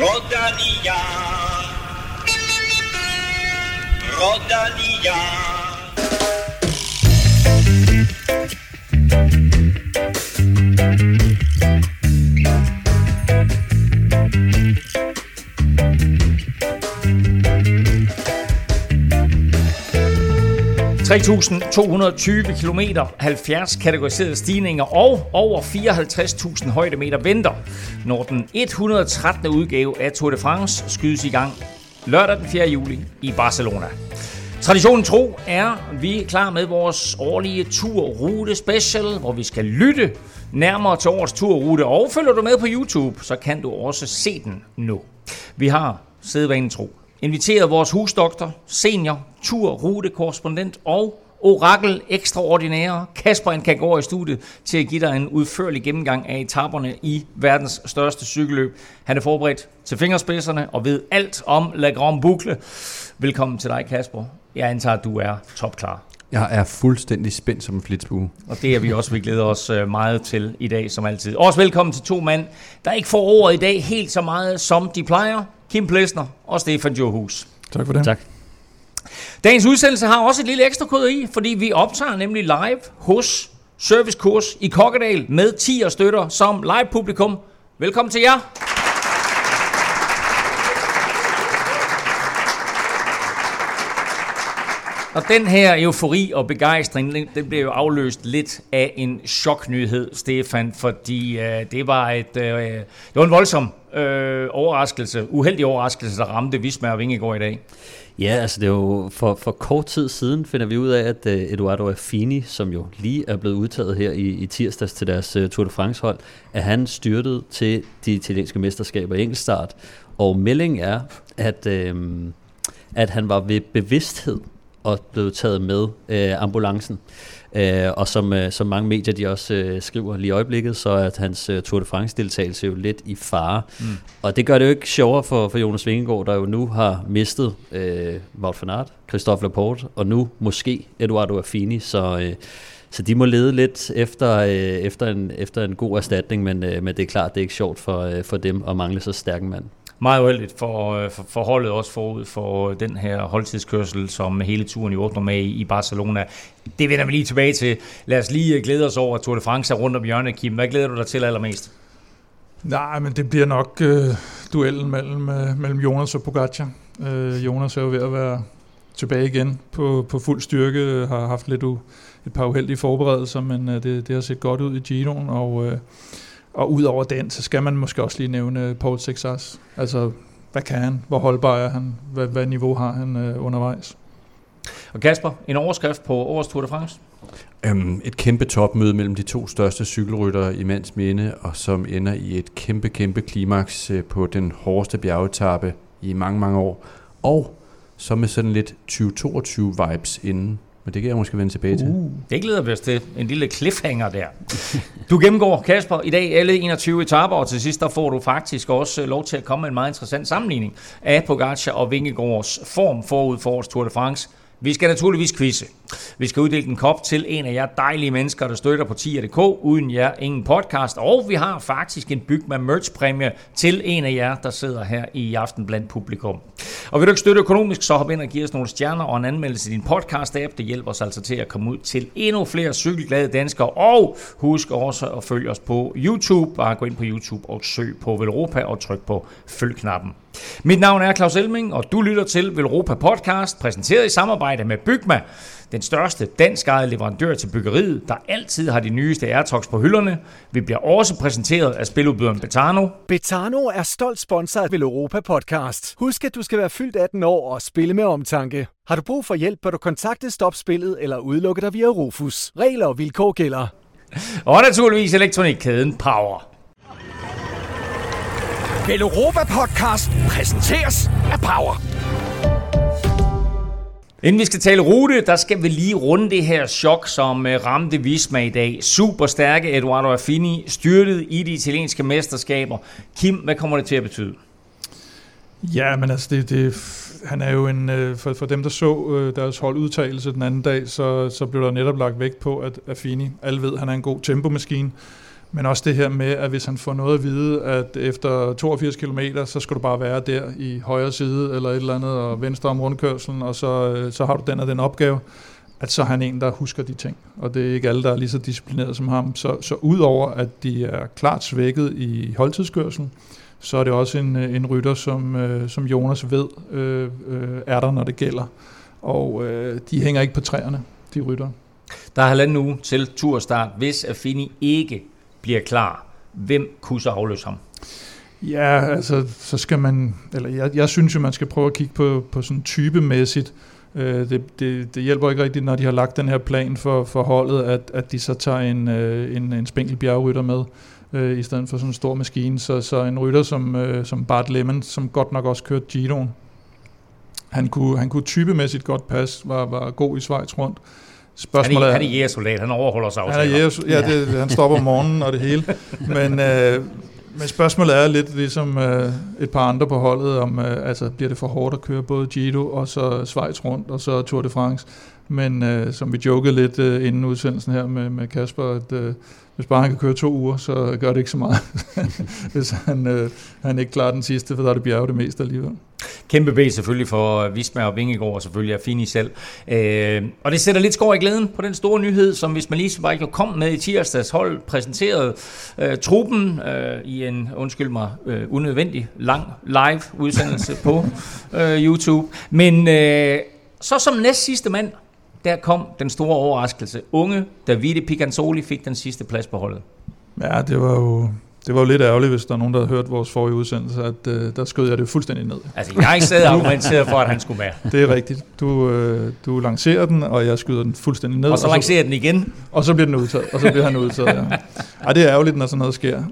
Rodalia. Rodalia. 3.220 kilometer, 70 kategoriserede stigninger og over 54.000 højdemeter venter, når den 113. udgave af Tour de France skydes i gang lørdag den 4. juli i Barcelona. Traditionen tro er vi klar med vores årlige turrute special, hvor vi skal lytte nærmere til årets turrute. Og følger du med på YouTube, så kan du også se den nu. Vi har sædvanen tro inviteret vores husdoktor, senior turrutekorrespondent og orakel ekstraordinære Kasper Nkagor i studiet til at give dig en udførlig gennemgang af etaperne i verdens største cykelløb. Han er forberedt til fingerspidserne og ved alt om La Grande Boucle. Velkommen til dig, Kasper. Jeg antager, at du er topklar. Jeg er fuldstændig spændt som en flitsbue. Og det er vi også. Vi glæder os meget til i dag, som altid. Også velkommen til to mand, der ikke får ordet i dag helt så meget, som de plejer. Kim Plesner og Stefan Johus. Tak for det. Tak. Dagens udsendelse har også et lille ekstra kode i, fordi vi optager nemlig live hos Servicekurs i Kokkedal med 10 støtter som live publikum. Velkommen til jer. Og den her eufori og begejstring, den blev jo afløst lidt af en choknyhed, Stefan, fordi det var en voldsom uheldig overraskelse, der ramte Visma og Vingegaard i dag. Ja, altså det er jo for kort tid siden finder vi ud af, at Edoardo Affini, som jo lige er blevet udtaget her i tirsdags til deres Tour de France hold, at han styrtede til de italienske mesterskaber i enkeltstart. Og meldingen er, at han var ved bevidsthed og blev taget med ambulancen. Og som mange medier de også skriver lige i øjeblikket, så er hans Tour de France-deltagelse jo lidt i fare. Og det gør det jo ikke sjovere for Jonas Vingegaard, der jo nu har mistet Wout van Aert, Christophe Laporte, og nu måske Edoardo Affini, så de må lede lidt efter en god erstatning, men det er klart, det er ikke sjovt for dem at mangle så stærk en mand. Meget uheldigt for holdet også forud for den her holdtidskørsel, som hele turen i åbner med i Barcelona. Det vender vi lige tilbage til. Lad os lige glæde os over, at Tour de France er rundt om hjørnet, Kim. Hvad glæder du dig til allermest? Nej, men det bliver nok duellen mellem Jonas og Pogačar. Jonas er jo ved at være tilbage igen på fuld styrke, har haft et par uheldige forberedelser, men det har set godt ud i Giroen, og ud over den, så skal man måske også lige nævne Paul Sexas. Altså, hvad kan han? Hvor holdbar er han? Hvad niveau har han undervejs? Og Kasper, en overskrift på årets Tour de France? Et kæmpe topmøde mellem de to største cykelryttere i mands minde, og som ender i et kæmpe klimaks på den hårdeste bjergetape i mange år. Og så med sådan lidt 2022-vibes inden. Men det kan jeg måske vende tilbage til. Det glæder vi os til. En lille cliffhanger der. Du gennemgår, Kasper, i dag alle 21 etaper, og til sidst der får du faktisk også lov til at komme med en meget interessant sammenligning af Pogačar og Vingegaards form forud for årets Tour de France. Vi skal naturligvis quizze. Vi skal uddele en kop til en af jer dejlige mennesker, der støtter på tier.dk. Uden jer ingen podcast. Og vi har faktisk en Bygma merch-præmie til en af jer, der sidder her i aften blandt publikum. Og vil du ikke støtte økonomisk, så hop ind og giv os nogle stjerner og en anmeldelse i din podcast-app. Det hjælper os altså til at komme ud til endnu flere cykelglade danskere. Og husk også at følge os på YouTube. Bare gå ind på YouTube og søg på Velropa og tryk på følg-knappen. Mit navn er Claus Elming, og du lytter til Velropa Podcast, præsenteret i samarbejde med Bygma, den største danskejede leverandør til byggeriet, der altid har de nyeste Airtox på hylderne. Vi bliver også præsenteret af spiludbyderen Betano. Betano er stolt sponsor af Velropa Podcast. Husk, at du skal være fyldt 18 år og spille med omtanke. Har du brug for hjælp, bør du kontakte Stop Spillet eller udelukke dig via Rufus. Regler og vilkår gælder. Og naturligvis elektronikkæden Power. Velropa Podcast præsenteres af Power. Inden vi skal tale rute, der skal vi lige runde det her chok, som ramte Visma i dag. Super stærke Edoardo Affini styrtet i de italienske mesterskaber. Kim, hvad kommer det til at betyde? Ja, men altså han er jo for dem, der så deres holdudtagelse den anden dag, så blev der netop lagt vægt på, at Affini, alle ved, han er en god tempomaskine, Men også det her med, at hvis han får noget at vide, at efter 82 km, så skal du bare være der i højre side eller et eller andet, og venstre om rundkørslen, og så har du den og den opgave, at så er han en, der husker de ting. Og det er ikke alle, der er lige så disciplineret som ham. Så udover at de er klart svækket i holdtidskørslen, så er det også en rytter, som Jonas ved er der, når det gælder. Og de hænger ikke på træerne, de rytter. Der er 1,5 uge til turstart. Hvis Affini ikke bliver klar, hvem kunne så afløse ham? Ja, altså, så skal man, eller jeg synes jo, man skal prøve at kigge på sådan typemæssigt. Det hjælper ikke rigtigt, når de har lagt den her plan for holdet, at de så tager en spinkel bjergrytter med, i stedet for sådan en stor maskine. Så en rytter som Bart Lemon, som godt nok også kørte Giroen, han kunne typemæssigt godt passe, var god i Schweiz rundt. Han er jægersoldat, han overholder sig aftaler. Han stopper om morgenen og det hele. Men spørgsmålet er lidt ligesom et par andre på holdet, om bliver det for hårdt at køre både Giro og så Schweiz rundt og så Tour de France. Men som vi jokede lidt inden udsendelsen her med Kasper, at hvis bare han kan køre 2 uger, så gør det ikke så meget, hvis han ikke klarer den sidste, for der er det bjerge det meste alligevel. Kæmpe B selvfølgelig for Visma og Vingegaard, og selvfølgelig Affini selv. Og det sætter lidt skår i glæden på den store nyhed, som hvis man lige bare ikke kom med i tirsdags. Hold præsenterede truppen i en, undskyld mig, unødvendig lang live udsendelse på YouTube. Men så som næst sidste mand, der kom den store overraskelse. Unge Davide Picanzoli fik den sidste plads på holdet. Ja, det var jo lidt ærgerligt, hvis der er nogen, der havde hørt vores forrige udsendelse, at der skød jeg det fuldstændig ned. Altså, jeg har ikke stadig argumenteret for, at han skulle med. Det er rigtigt. Du lancerer den, og jeg skyder den fuldstændig ned. Og så lancerer den igen. Og så bliver den udtaget, og så bliver han udtaget, ja. Ej, det er ærgerligt, når sådan noget sker.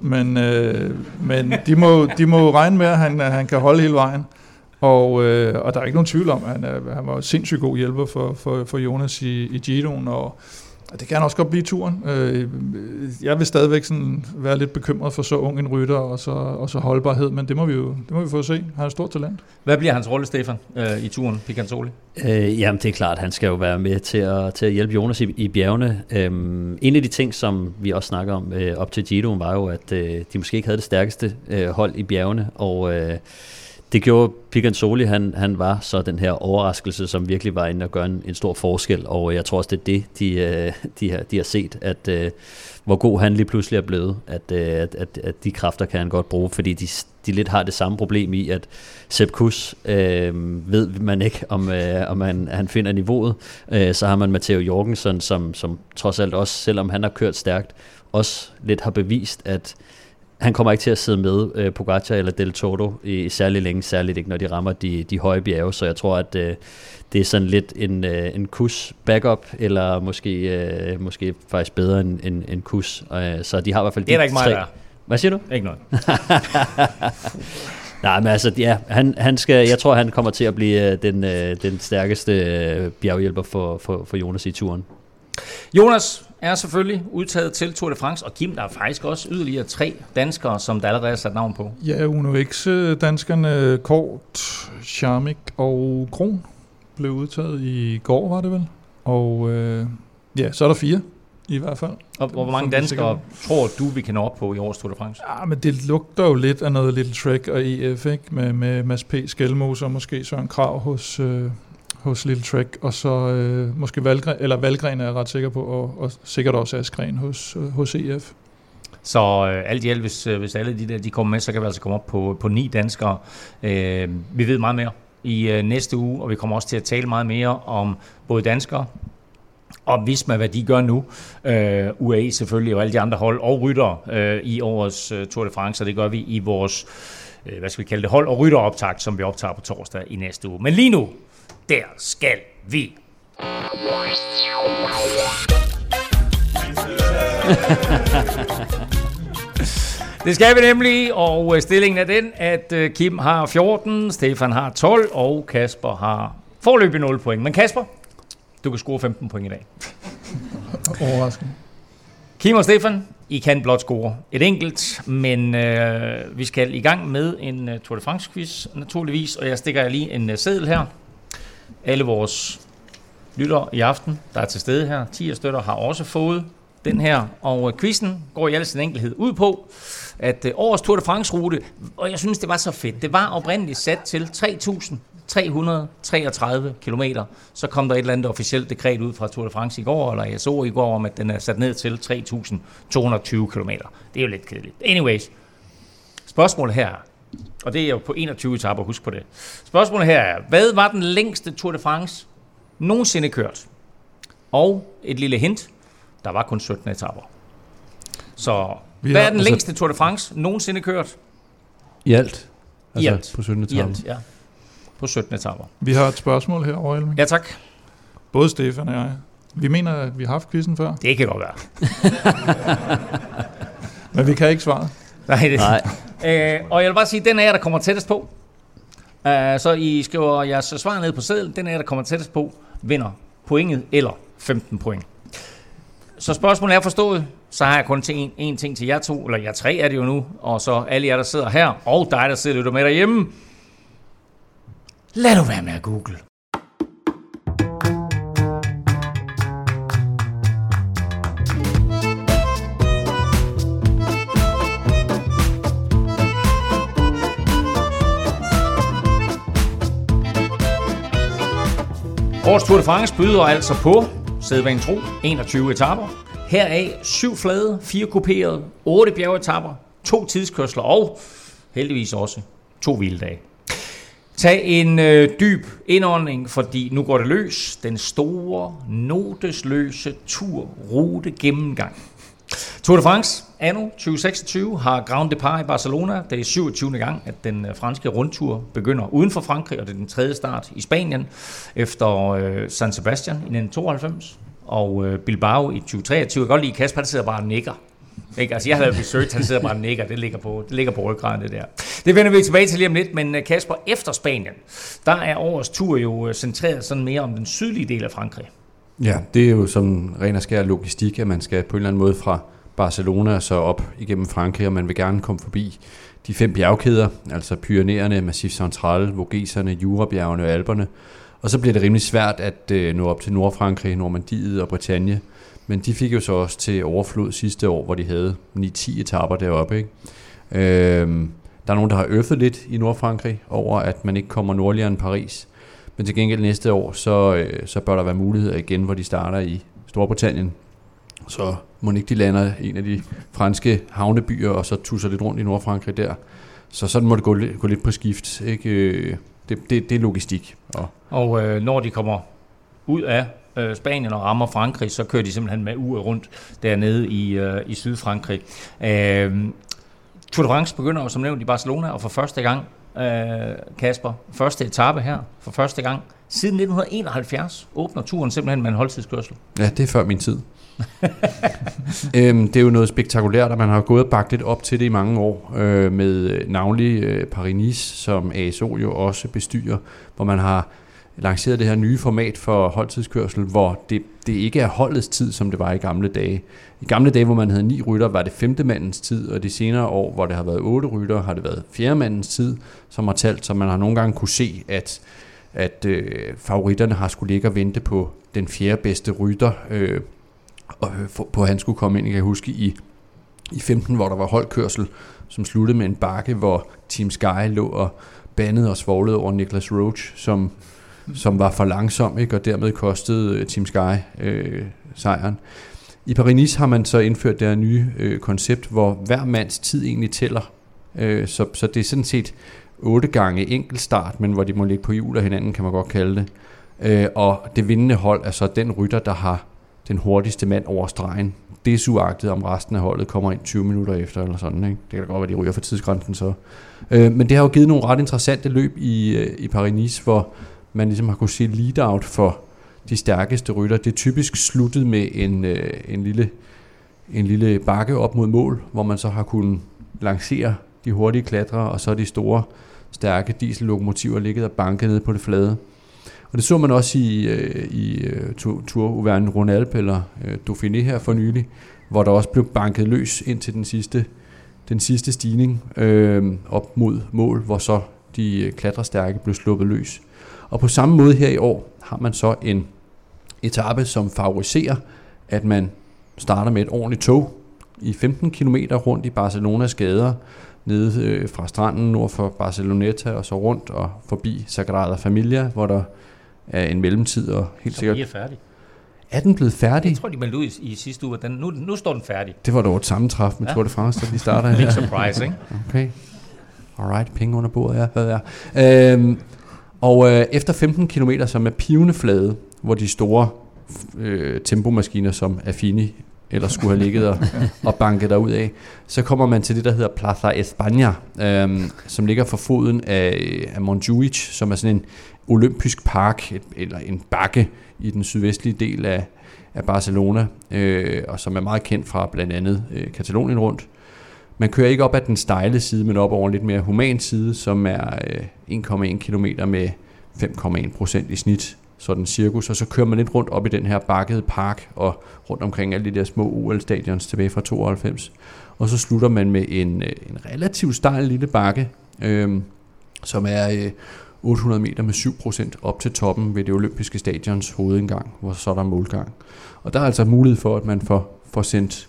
Men de må regne med, at han kan holde hele vejen. Og der er ikke nogen tvivl om, at han var sindssygt god hjælper for Jonas i Giroen, og det kan også godt blive turen. Jeg vil stadigvæk sådan være lidt bekymret for så ung en rytter og så holdbarhed, men det må vi få at se. Han er et stort talent. Hvad bliver hans rolle, Stefan, i turen, Picanzoli? Jamen det er klart, han skal jo være med til at hjælpe Jonas i bjergene. En af de ting, som vi også snakker om op til Giroen, var jo, at de måske ikke havde det stærkeste hold i bjergene, og det gjorde Picanzoli, han var så den her overraskelse, som virkelig var inde og gøre en stor forskel, og jeg tror også, det er det, de har set, at hvor god han lige pludselig er blevet, at de kræfter kan han godt bruge, fordi de lidt har det samme problem i, at Sepp Kuss ved man ikke, om han finder niveauet. Så har man Matteo Jorgensen, som trods alt også, selvom han har kørt stærkt, også lidt har bevist, at han kommer ikke til at sidde med Pogacar eller Del Toro i særlig længe, særligt ikke når de rammer de høje bjerge, så jeg tror, at det er sådan lidt en Kuss backup, eller måske faktisk bedre end Kuss. Så de har i hvert fald det er der ikke meget der. Hvad siger du? Ikke noget. Nej, men altså, ja, jeg tror, han kommer til at blive den stærkeste bjerghjælper for Jonas i turen. Jonas er selvfølgelig udtaget til Tour de France, og Kim, der er faktisk også yderligere 3 danskere, som der allerede er sat navn på. Ja, Uno X, danskerne Kort, Scharmik og Kron blev udtaget i går, var det vel? Og så er der 4 i hvert fald. Og hvor mange danskere tror du, vi kan nå op på i årets Tour de France? Ja, men det lugter jo lidt af noget Little Trek og EF, ikke? Med Mads P. Skelmose og måske Søren Krag hos Little Trek, og så måske Valgren er jeg ret sikker på, og sikkert også Askren hos EF. Så alt i alt, hvis alle de der de kommer med, så kan vi altså komme op på 9 danskere. Vi ved meget mere i næste uge, og vi kommer også til at tale meget mere om både danskere og Visma, hvad de gør nu. UAE selvfølgelig, og alle de andre hold og ryttere i årets Tour de France, og det gør vi i vores, hvad skal vi kalde det, hold- og rytteroptakt, som vi optager på torsdag i næste uge. Men lige nu, der skal vi. Det skal vi nemlig, og stillingen er den, at Kim har 14, Stefan har 12, og Kasper har foreløbig 0 point. Men Kasper, du kan score 15 point i dag. Overraskende. Kim og Stefan, I kan blot score et enkelt, men vi skal i gang med en Tour de France quiz naturligvis, og jeg stikker lige en seddel her. Alle vores lyttere i aften, der er til stede her, 10 støtter, har også fået den her, og quizzen går i al sin enkelhed ud på, at årets Tour de France-rute, og jeg synes, det var så fedt, det var oprindeligt sat til 3.333 kilometer. Så kom der et eller andet officielt dekret ud fra Tour de France i går, eller jeg så i går om, at den er sat ned til 3.220 kilometer. Det er jo lidt kedeligt. Anyways, spørgsmålet her, og det er jo på 21 etaper, husk på det. Spørgsmålet her er, hvad var den længste Tour de France nogensinde kørt? Og et lille hint, der var kun 17 etaper. Så hvad er den længste Tour de France nogensinde kørt? I alt? I alt. På 17 etaper? I alt, ja. På 17 etaper. Vi har et spørgsmål herovre, Elming. Ja, tak. Både Stefan og jeg. Vi mener, at vi har haft quizzen før. Det kan godt være. Men vi kan ikke svare. Nej. Og jeg vil bare sige, den er jeg, der kommer tættest på. Så I skriver jeres svar ned på sedlen. Den er jeg, der kommer tættest på, vinder pointet eller 15 point. Så spørgsmålet er forstået. Så har jeg kun en ting til jer to, eller jer tre er det jo nu, og så alle jer, der sidder her, og dig, der sidder lytter med derhjemme. Lad du være med at google. Årets Tour de France byder altså på, sædvanen tro, 21 etaper. Heraf 7 flade, 4 kuperede, 8 bjergetapper, 2 tidskørsler og heldigvis også 2 hviledage. Tag en dyb indånding, fordi nu går det løs. Den store, notesløse tur-rute gennemgang. Tour de France anno 2026 har Grand Depart i Barcelona. Det er 27. gang, at den franske rundtur begynder uden for Frankrig, og det er den tredje start i Spanien efter San Sebastian i 1992 og Bilbao i 2023. Jeg kan godt lide Kasper, der sidder bare og nikker. Ikke? Altså, jeg har lavet research, han sidder bare og nikker. Det ligger på ryggraden, det der. Det vender vi tilbage til lige om lidt, men Kasper, efter Spanien, der er årets tur jo centreret sådan mere om den sydlige del af Frankrig. Ja, det er jo som ren og skær logistik, at man skal på en eller anden måde fra Barcelona og så op igennem Frankrig, og man vil gerne komme forbi de 5 bjergkæder, altså Pyrenæerne, Massif Central, Vogeserne, Jurabjergene og Alperne. Og så bliver det rimelig svært at nå op til Nordfrankrig, Normandiet og Bretagne. Men de fik jo så også til overflod sidste år, hvor de havde 9-10 etaper deroppe. Ikke? Der er nogen, der har øffet lidt i Nordfrankrig over, at man ikke kommer nordligere end Paris. Men til gengæld næste år, så bør der være muligheder igen, hvor de starter i Storbritannien. Så må ikke de lander en af de franske havnebyer, og så tusser lidt rundt i Nordfrankrig der. Så sådan må det gå lidt på skift. Ikke? Det er logistik. Og når de kommer ud af Spanien og rammer Frankrig, så kører de simpelthen med uger rundt dernede i Sydfrankrig. Tour de France begynder jo som nævnt i Barcelona, og for første gang, Kasper, første etape her, for første gang siden 1971, åbner turen simpelthen med en holdtidskørsel. Ja, det er før min tid. Det er jo noget spektakulært, og man har gået og bagt lidt op til det i mange år, med navnlig Paris-Nice, som ASO jo også bestyrer, hvor man har lanceret det her nye format for holdtidskørsel, hvor det ikke er holdets tid, som det var i gamle dage. I gamle dage, hvor man havde 9 rytter, var det 5. mandens tid, og de senere år, hvor det har været 8 rytter, har det været 4. mandens tid, som har talt, så man har nogle gange kunne se, at favoritterne har skulle ligge og vente på den 4. bedste rytter, og på han skulle komme ind. Jeg kan huske i 15, hvor der var holdkørsel, som sluttede med en bakke, hvor Team Sky lå og bandede og svoglede over Nicholas Roach, som var for langsom, ikke? Og dermed kostede Team Sky sejren. I Paris-Nice har man så indført det her nye koncept, hvor hver mands tid egentlig tæller. Så det er sådan set 8 gange enkeltstart, men hvor de må ligge på hjul af hinanden, kan man godt kalde det. Og det vindende hold er så den rytter, der har den hurtigste mand over stregen. Det er suagtet, om resten af holdet kommer ind 20 minutter efter, eller sådan, ikke? Det kan da godt være, de ryger for tidsgrænsen så. Men det har jo givet nogle ret interessante løb i Paris-Nice, hvor man ligesom har kunne se lead-out for de stærkeste rytter. Det er typisk sluttet med en lille bakke op mod mål, hvor man så har kunnet lancere de hurtige klatrere, og så de store, stærke diesellokomotiver ligget og banket ned på det flade. Og det så man også i Tour Auvergne-Rhône-Alpes eller Dauphiné her for nylig, hvor der også blev banket løs ind til den sidste stigning op mod mål, hvor så de klatrestærke blev sluppet løs. Og på samme måde her i år har man så en etape, som favoriserer, at man starter med et ordentligt tog i 15 km rundt i Barcelonas gader, nede fra stranden nord for Barceloneta og så rundt og forbi Sagrada Familia, hvor der er en mellemtid og helt så sikkert... er færdig. Er den blevet færdig? Jeg tror, de meldte ud i sidste uge, at nu står den færdig. Det var dog et sammentræf med Tour de France, da de starter her. Big surprise, ikke? Okay. Alright, penge under bordet, ja. Hvad er? Og efter 15 km, som er pivende flade, hvor de store tempomaskiner som Affini ellers skulle have ligget og banket derud af, så kommer man til det, der hedder Plaza España, som ligger for foden af Montjuic, som er sådan en olympisk park, eller en bakke i den sydvestlige del af Barcelona, og som er meget kendt fra blandt andet Katalonien rundt. Man kører ikke op ad den stejle side, men op over en lidt mere human side, som er 1,1 km med 5,1% i snit, sådan cirkus, og så kører man lidt rundt op i den her bakkede park, og rundt omkring alle de der små OL-stadions tilbage fra 92. Og så slutter man med en relativt stejl lille bakke, som er 800 meter med 7% op til toppen ved det olympiske stadions hovedindgang, hvor så er der målgang. Og der er altså mulighed for, at man får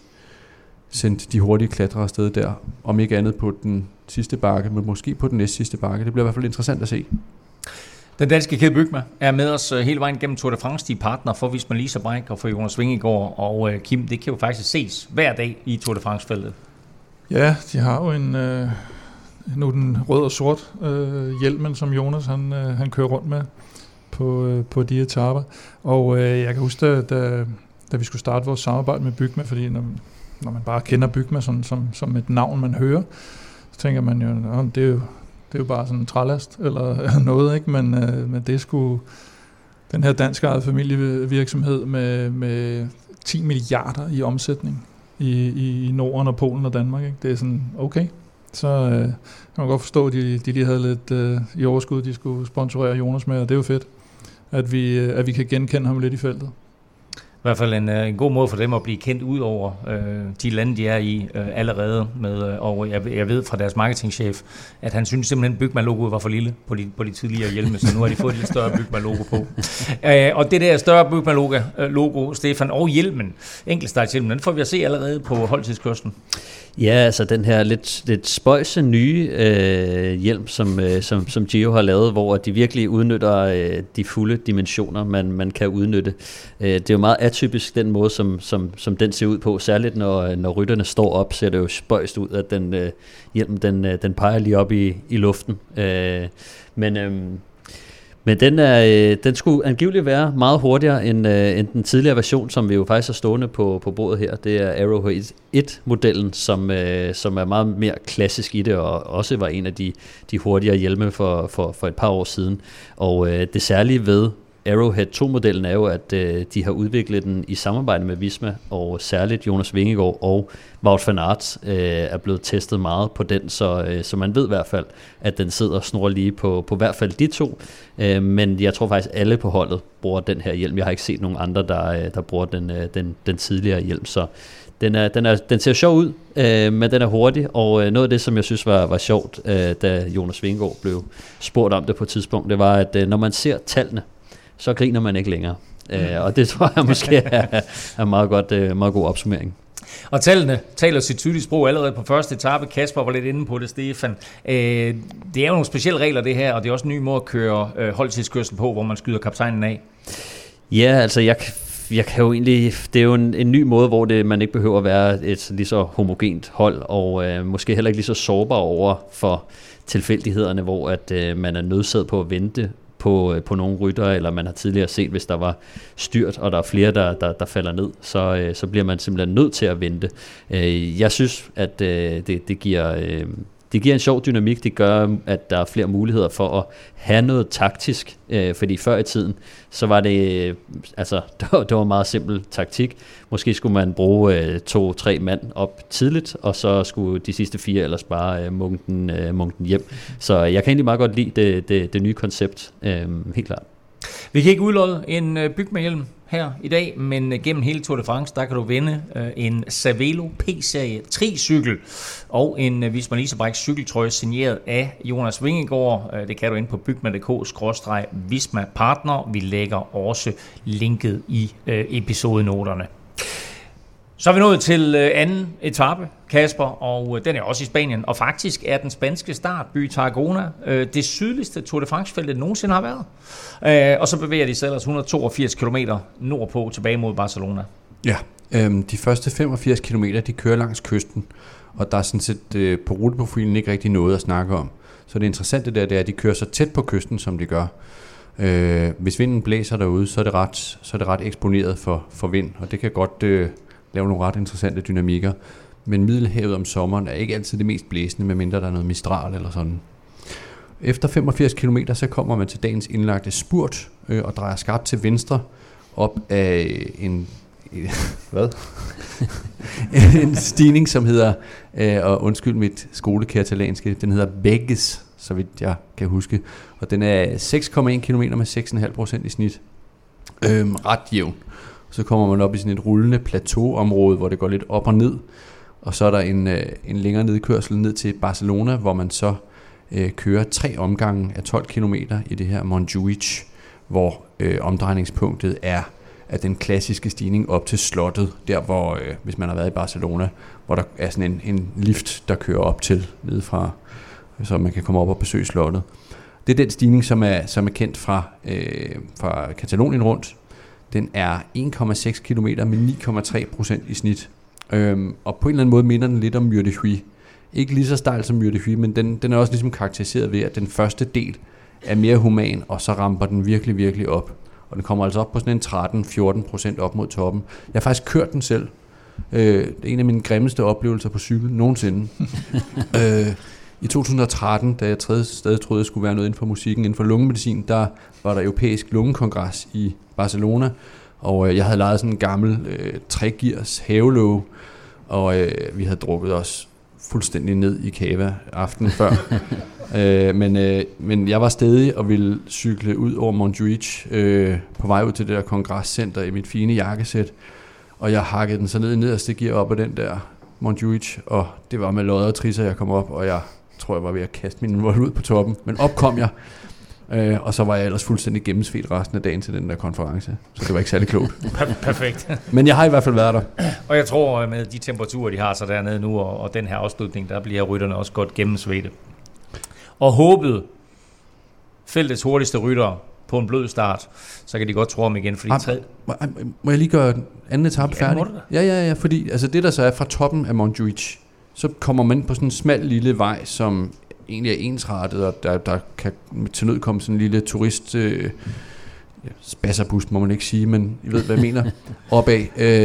sendt de hurtige klatrere afsted der, om ikke andet på den sidste bakke, men måske på den næst sidste bakke. Det bliver i hvert fald interessant at se. Den danske kæde Bygma er med os hele vejen gennem Tour de France. De er partner for Visma Lease og Bike og for Jonas Vingegaard. Og Kim, det kan jo faktisk ses hver dag i Tour de France-feltet. Ja, de har jo nu den rød og sort hjelmen, som Jonas han kører rundt med på de etaper. Og jeg kan huske, da vi skulle starte vores samarbejde med Bygma, fordi når man bare kender Bygma som et navn, man hører, så tænker man jo, det er jo bare sådan en trælast eller noget, ikke? Men det er sgu den her dansk ejede familievirksomhed med 10 milliarder i omsætning i Norden og Polen og Danmark, ikke? Det er sådan, okay. Så kan man godt forstå, at de lige havde lidt i overskud, de skulle sponsorere Jonas med, og det er jo fedt, at vi kan genkende ham lidt i feltet. I hvert fald en god måde for dem at blive kendt ud over de lande, de er i allerede. Og jeg ved fra deres marketingchef, at han synes simpelthen, at Bygma-logoet var for lille på de tidligere hjelme, så nu har de fået et lidt større Bygma-logo på. Og det der større Bygma-logo, Stefan, og hjelmen, enkeltstartshjelmen, den får vi at se allerede på holdtidskørslen. Ja, altså den her lidt spøjse nye hjelm, som Gio har lavet, hvor de virkelig udnytter de fulde dimensioner, man kan udnytte. Det er jo meget atypisk den måde, som den ser ud på, særligt når rytterne står op, ser det jo spøjst ud, at den hjelm den peger lige op i luften. Men den skulle angiveligt være meget hurtigere end den tidligere version, som vi jo faktisk har stående på bordet her. Det er Arrowhead 1-modellen, som er meget mere klassisk i det, og også var en af de hurtigere hjelme for et par år siden. Og det særlige ved Arrowhead 2-modellen er jo, at de har udviklet den i samarbejde med Visma, og særligt Jonas Vingegaard og Wout van Aert er blevet testet meget på den, så man ved i hvert fald, at den sidder snor lige på hvert fald de to. Men jeg tror faktisk, alle på holdet bruger den her hjelm. Jeg har ikke set nogen andre, der bruger den tidligere hjelm, så den ser sjov ud, men den er hurtig, og noget af det, som jeg synes var sjovt, da Jonas Vingegaard blev spurgt om det på et tidspunkt, det var, at når man ser tallene, så griner man ikke længere. Og det tror jeg måske er meget god opsummering. Og tallene taler sit tydelige sprog allerede på første etape. Kasper var lidt inde på det, Stefan. Det er jo nogle specielle regler, det her, og det er også en ny måde at køre holdtidskørsel på, hvor man skyder kaptajnen af. Ja, altså jeg kan jo egentlig, det er jo en ny måde, hvor man ikke behøver at være et lige så homogent hold, og måske heller ikke lige så sårbar over for tilfældighederne, hvor at man er nødsaget på at vente på nogle ryttere, eller man har tidligere set, hvis der var styrt, og der er flere, der falder ned, så bliver man simpelthen nødt til at vente. Jeg synes, at det giver en sjov dynamik. Det gør, at der er flere muligheder for at have noget taktisk, fordi før i tiden, så var det, altså, det var meget simpel taktik. Måske skulle man bruge 2-3 mand op tidligt, og så skulle de sidste 4 ellers bare munke den hjem. Så jeg kan egentlig meget godt lide det nye koncept, helt klart. Vi kan ikke udlodde en Bygma-hjelm her i dag, men gennem hele Tour de France, der kan du vinde en Cervelo P-serie 3-cykel og en Visma Lease Bike cykeltrøje signeret af Jonas Vingegaard. Det kan du inde på bygma.dk/Visma Partner. Vi lægger også linket i episodenoterne. Så er vi nået til anden etape, Kasper, og den er også i Spanien. Og faktisk er den spanske startby Tarragona det sydligste Tour de France-felt, det nogensinde har været. Og så bevæger de sig ellers 182 km nordpå tilbage mod Barcelona. Ja, de første 85 km, de kører langs kysten, og der er sådan set på ruteprofilen ikke rigtig noget at snakke om. Så det interessante der, det er, at de kører så tæt på kysten, som de gør. Hvis vinden blæser derude, så er det ret eksponeret for vind, og det kan godt lave nogle ret interessante dynamikker. Men Middelhavet om sommeren er ikke altid det mest blæsende, medmindre der er noget mistral eller sådan. Efter 85 km, så kommer man til dagens indlagte spurt og drejer skarpt til venstre op af en stigning, som hedder, og undskyld mit skolekatalanske, den hedder Begues, så vidt jeg kan huske. Og den er 6,1 km med 6,5% i snit. Ret jævn. Så kommer man op i sådan et rullende plateauområde, hvor det går lidt op og ned. Og så er der en længere nedkørsel ned til Barcelona, hvor man så kører 3 omgange af 12 km i det her Montjuïc, hvor omdrejningspunktet er den klassiske stigning op til slottet, der hvor, hvis man har været i Barcelona, hvor der er sådan en lift, der kører op til nedefra, så man kan komme op og besøge slottet. Det er den stigning, som er kendt fra Katalonien rundt. Den er 1,6 km med 9,3% i snit. Og på en eller anden måde minder den lidt om Mur de Huy. Ikke lige så stejl som Mur de Huy, men den er også ligesom karakteriseret ved, at den første del er mere human, og så ramper den virkelig, virkelig op. Og den kommer altså op på sådan en 13-14% op mod toppen. Jeg har faktisk kørt den selv. Det er en af mine grimmeste oplevelser på cykel nogensinde. I 2013, da jeg stadig troede, jeg skulle være noget inden for musikken, inden for lungemedicin, der var der europæisk lungekongres i Barcelona, og jeg havde lejet sådan en gammel 3-gears havelåge, og vi havde drukket os fuldstændig ned i Cava aftenen før. Men jeg var stedig og ville cykle ud over Montjuïc på vej ud til det der kongrescenter i mit fine jakkesæt, og jeg hakkede den så ned i nederste gear op af den der Montjuïc, og det var med lodder og trisser, jeg kom op, og jeg tror, jeg var ved at kaste min vold ud på toppen, men op kom jeg, og så var jeg ellers fuldstændig gennemsvedt resten af dagen til den der konference, så det var ikke særlig klogt. Perfekt. Men jeg har i hvert fald været der. Og jeg tror, med de temperaturer, de har så dernede nu, og den her afslutning, der bliver rytterne også godt gennemsvedte. Og håbet feltets hurtigste ryttere på en blød start, så kan de godt tro om igen, fordi må jeg lige gøre anden etape færdig? Ja, fordi altså det der så er fra toppen af Montjuïc, så kommer man ind på sådan en smal lille vej, som egentlig er ensrettet, og der kan til nød komme sådan en lille turist spasserbus, må man ikke sige, men I ved, hvad jeg mener, opad.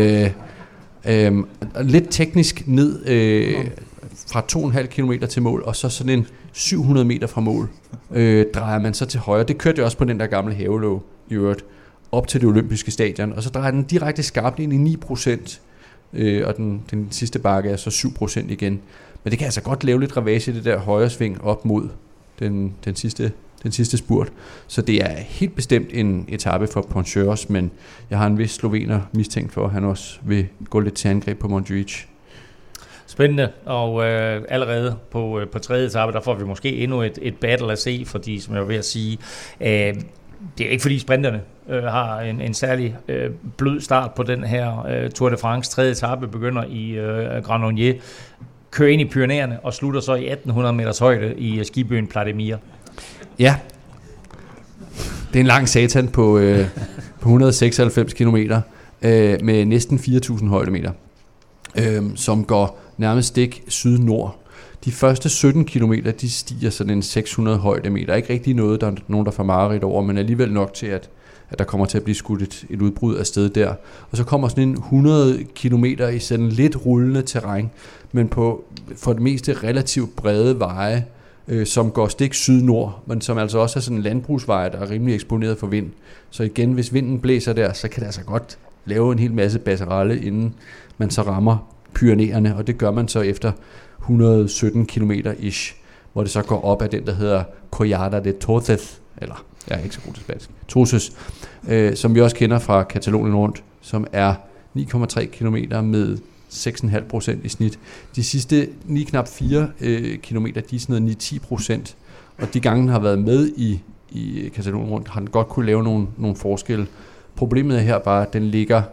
Lidt teknisk ned fra 2,5 km til mål, og så sådan en 700 meter fra mål drejer man så til højre. Det kørte jo også på den der gamle havelåge i øvrigt, op til det olympiske stadion, og så drejer den direkte skarpt ind i 9%, og den sidste bakke er så 7% igen. Men det kan altså godt lave lidt ravage i det der højre sving op mod den sidste spurt. Så det er helt bestemt en etape for Pontcheurs, men jeg har en vis slovener mistænkt for, at han også vil gå lidt til angreb på Montjuïc. Spændende, og allerede på tredje etape, der får vi måske endnu et battle at se, fordi, som jeg var ved at sige, det er ikke fordi sprinterne har en særlig blød start på den her Tour de France. Tredje etape begynder i Granollers, kører ind i Pyrenæerne og slutter så i 1800 meters højde i skibyen Pla-de-Mire. Ja. Det er en lang satan på 196 kilometer med næsten 4.000 højdemeter, som går nærmest stik syd-nord. De første 17 kilometer, de stiger sådan en 600 højdemeter. Ikke rigtig noget, der er nogen, der får mareridt over, men alligevel nok til, at der kommer til at blive skudt et udbrud af sted der. Og så kommer sådan en 100 kilometer i sådan lidt rullende terræn, men for det meste relativt brede veje, som går stik syd-nord, men som altså også er sådan en landbrugsvej, der er rimelig eksponeret for vind. Så igen, hvis vinden blæser der, så kan det altså godt lave en hel masse basseralle, inden man så rammer Pyrenæerne, og det gør man så efter 117 kilometer-ish, hvor det så går op af den, der hedder Collada de Torces, eller jeg er ikke så god til spansk, Torces, som vi også kender fra Katalonien rundt, som er 9,3 kilometer med 6,5% i snit. De sidste knap 4 kilometer, de er sådan noget 9-10%, og de gange har været med i Katalonien rundt, har den godt kunne lave nogle forskelle. Problemet er her bare, at den ligger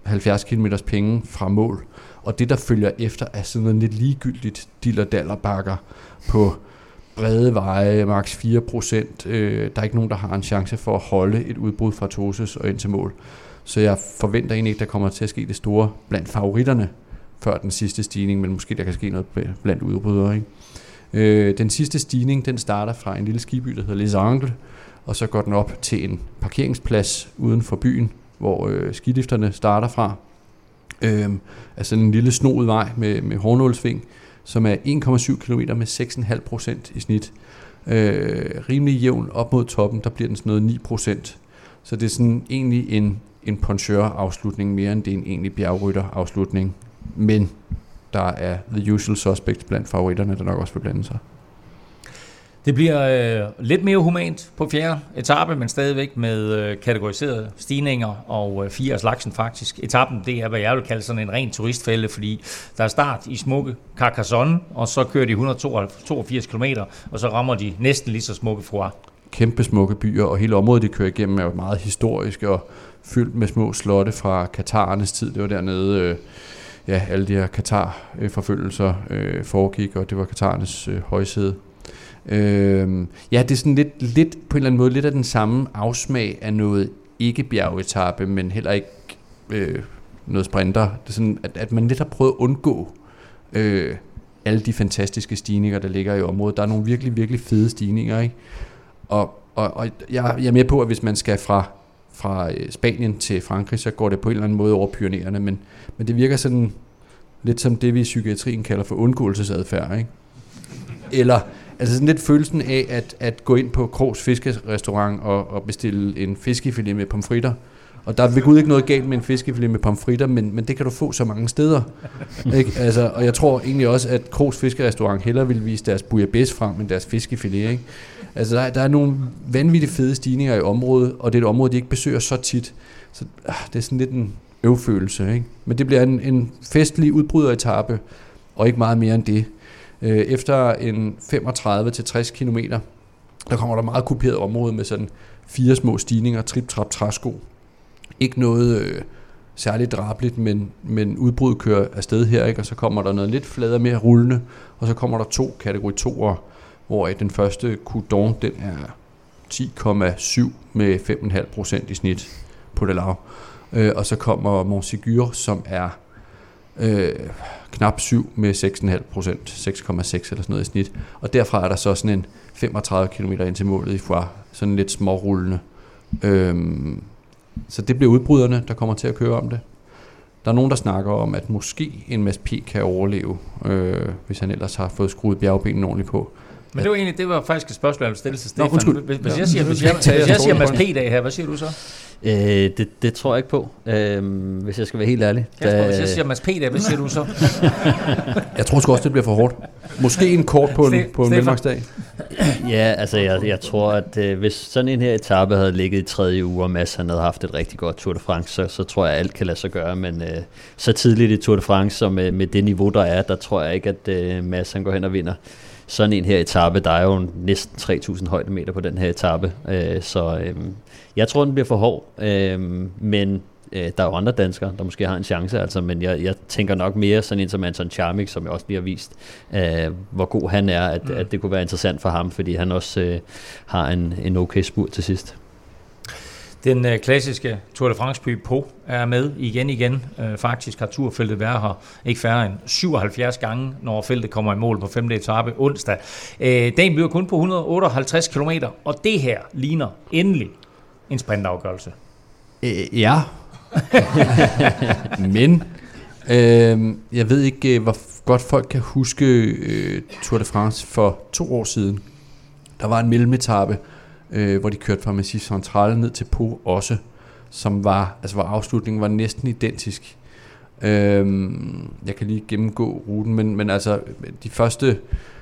70 km penge fra mål. Og det, der følger efter, er sådan noget lidt ligegyldigt diller-daller-bakker på brede veje, maks 4%. Der er ikke nogen, der har en chance for at holde et udbrud fra Toses og ind til mål. Så jeg forventer egentlig ikke, der kommer til at ske det store blandt favoritterne før den sidste stigning, men måske der kan ske noget blandt udbrydere, ikke? Den sidste stigning, den starter fra en lille skiby, der hedder Les Angles, og så går den op til en parkeringsplads uden for byen, hvor skilifterne starter fra. Altså en lille snoet vej med hårnålsving, som er 1,7 km med 6,5% i snit. Rimelig jævn op mod toppen, der bliver den sådan noget 9%. Så det er sådan egentlig en poncheur-afslutning, mere end det er en egentlig bjergrytter-afslutning. Men der er the usual suspects blandt favoritterne, der nok også vil blande sig. Det bliver lidt mere humant på fjerde etape, men stadigvæk med kategoriserede stigninger og 4 af slagsen faktisk. Etappen, det er, hvad jeg vil kalde sådan en ren turistfælde, fordi der er start i smukke Carcassonne, og så kører de 182 km, og så rammer de næsten lige så smukke Foix. Kæmpe smukke byer, og hele området, de kører igennem, er jo meget historisk og fyldt med små slotte fra Katarernes tid. Det var dernede, alle de her Katar-forfølgelser foregik, og det var Katarernes højsæde. Det er sådan lidt på en eller anden måde lidt af den samme afsmag af noget ikke bjergetappe, men heller ikke noget sprinter. Det er sådan, at man lidt har prøvet at undgå alle de fantastiske stigninger, der ligger i området. Der er nogle virkelig, virkelig fede stigninger, ikke? Og jeg er med på, at hvis man skal fra Spanien til Frankrig, så går det på en eller anden måde over Pyrenæerne, men det virker sådan lidt som det, vi i psykiatrien kalder for undgåelsesadfærd, ikke? Eller altså sådan lidt følelsen af at gå ind på Krogs fiskerestaurant og bestille en fiskefilet med pomfritter. Og der er ved Gud ikke noget galt med en fiskefilet med pomfritter, men det kan du få så mange steder. Ikke? Altså, og jeg tror egentlig også, at Krogs fiskerestaurant hellere vil vise deres bouillabaisse frem end deres fiskefilet. Ikke? Altså der er nogle vanvittigt fede stigninger i området, og det er et område, de ikke besøger så tit. Så det er sådan lidt en øvfølelse. Ikke? Men det bliver en festlig udbryderetape, og ikke meget mere end det. Efter en 35-60 km, der kommer der meget kuperet område med sådan 4 små stigninger, trip-trap, træsko. Ikke noget særligt drabeligt, men udbrud kører afsted her, ikke? Og så kommer der noget lidt fladere, mere rullende, og så kommer der 2 kategori 2'er, hvor den første Coudon, den er 10,7 med 5,5% i snit på det lav. Og så kommer Montségur, som er knap 7 med 6,5%, 6,6 eller sådan noget i snit. Og derfra er der så sådan en 35 km ind til målet i Foix, sådan lidt smårullende. Så det bliver udbryderne, der kommer til at køre om det. Der er nogen, der snakker om, at måske en Mads P. kan overleve, hvis han ellers har fået skruet bjergbenene ordentligt på. Men det var faktisk et spørgsmål, jeg ville stille til Stefan. Hvis jeg siger Mads P-dag her, hvad siger du så? Det tror jeg ikke på, hvis jeg skal være helt ærlig. Hvis jeg siger Mads P-dag, hvad siger du så? Jeg tror sgu også, det bliver for hårdt. Måske en kort på en mellemdagsdag. Ja, altså jeg tror, at hvis sådan en her etape havde ligget i 3. uge, og Mads han havde haft et rigtig godt Tour de France, så tror jeg, at alt kan lade sig gøre. Men så tidligt i Tour de France, så med det niveau, der tror jeg ikke, at Mads han går hen og vinder. Sådan en her etape, der er jo næsten 3.000 højdemeter på den her etape, så jeg tror, den bliver for hård, men der er jo andre danskere, der måske har en chance, altså, men jeg tænker nok mere sådan en som Anton Charmik, som jeg også lige har vist, hvor god han er, at det kunne være interessant for ham, fordi han også har en okay spurt til sidst. Den klassiske Tour de France-by Po er med igen. Faktisk har turfeltet været her ikke færre end 77 gange, når feltet kommer i mål på 5. etape onsdag. Dagen bliver kun på 158 km, og det her ligner endelig en sprintafgørelse. Ja. Men jeg ved ikke, hvor godt folk kan huske Tour de France for 2 år siden. Der var en mellemetape, hvor de kørte fra Massif Central ned til Po også, som var, altså hvor afslutningen var næsten identisk. Jeg kan lige gennemgå ruten, men altså de første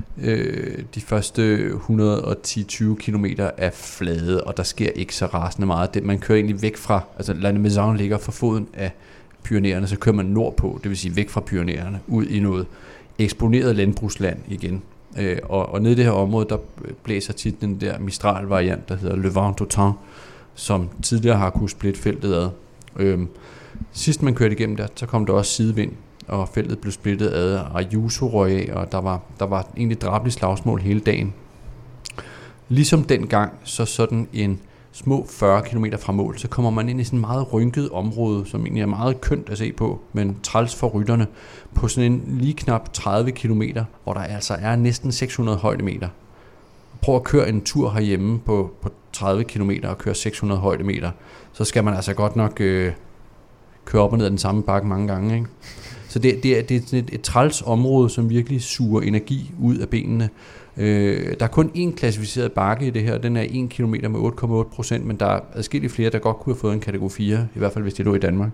110-20 kilometer er flade, og der sker ikke så rasende meget. Man kører egentlig væk fra, altså Landes Maison ligger for foden af Pyrenæerne, så kører man nordpå, det vil sige væk fra Pyrenæerne, ud i noget eksponeret landbrugsland igen. Og nede i det her område, der blæser tit den der Mistral-variant, der hedder Le Vent d'Automne, som tidligere har kunnet splitte feltet ad. Sidst man kørte igennem der, så kom der også sidevind, og feltet blev splittet ad, og Ayuso røg af, og der var egentlig drabeligt slagsmål hele dagen. Ligesom dengang, så sådan en små 40 km fra mål, så kommer man ind i sådan en meget rynket område, som egentlig er meget kønt at se på, men træls for rytterne, på sådan en lige knap 30 km, hvor der altså er næsten 600 højdemeter. Prøv at køre en tur herhjemme på 30 km og køre 600 højdemeter, så skal man altså godt nok køre op og ned ad den samme bakke mange gange, ikke? Så det er et træls område, som virkelig suger energi ud af benene. Der er kun én klassificeret bakke i det her, den er 1 km med 8,8%, men der er adskillige flere, der godt kunne have fået en kategori 4, i hvert fald hvis de lå i Danmark.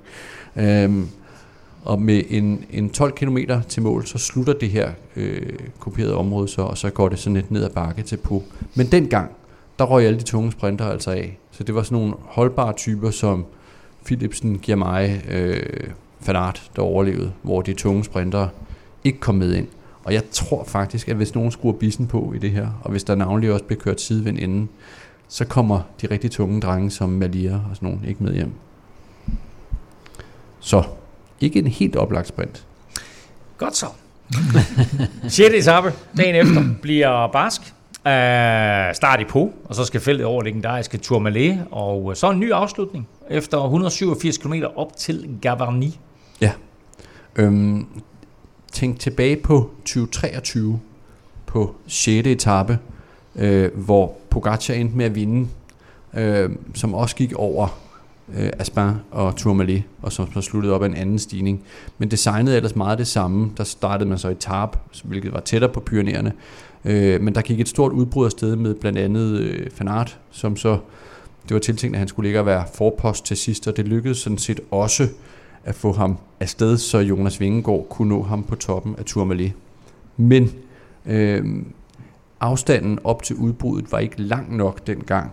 Og med en 12 km til mål, så slutter det her kuperede område så, og så går det sådan lidt ned ad bakke til på. Men dengang, der røg alle de tunge sprinter altså af. Så det var sådan nogle holdbare typer som Philipsen, Girmay, Van Aert, der overlevede, hvor de tunge sprinter ikke kom med ind. Og jeg tror faktisk, at hvis nogen skruer bissen på i det her, og hvis der navnlig også bliver kørt sidevind inden, så kommer de rigtig tunge drenge som Malia og sådan nogen ikke med hjem. Så ikke en helt oplagt sprint. Godt så. 6. etape dagen efter bliver barsk. Start i Po, og så skal feltet over legendariske Tourmalet, og så en ny afslutning efter 187 km op til Gavarnie. Ja. Tænk tilbage på 2023 på 6. etape, hvor Pogačar endte med at vinde, som også gik over Aspin og Tourmalet, og som sluttede op af en anden stigning. Men designet ellers meget det samme. Der startede man så i Tarbes, hvilket var tættere på Pyrenæerne. Men der gik et stort udbrud afsted med blandt andet Van Aert, som så, det var tiltænkt, at han skulle ligge og være forpost til sidst, og det lykkedes sådan set også at få ham afsted, så Jonas Vingegaard kunne nå ham på toppen af Tourmalet. Men afstanden op til udbruddet var ikke lang nok dengang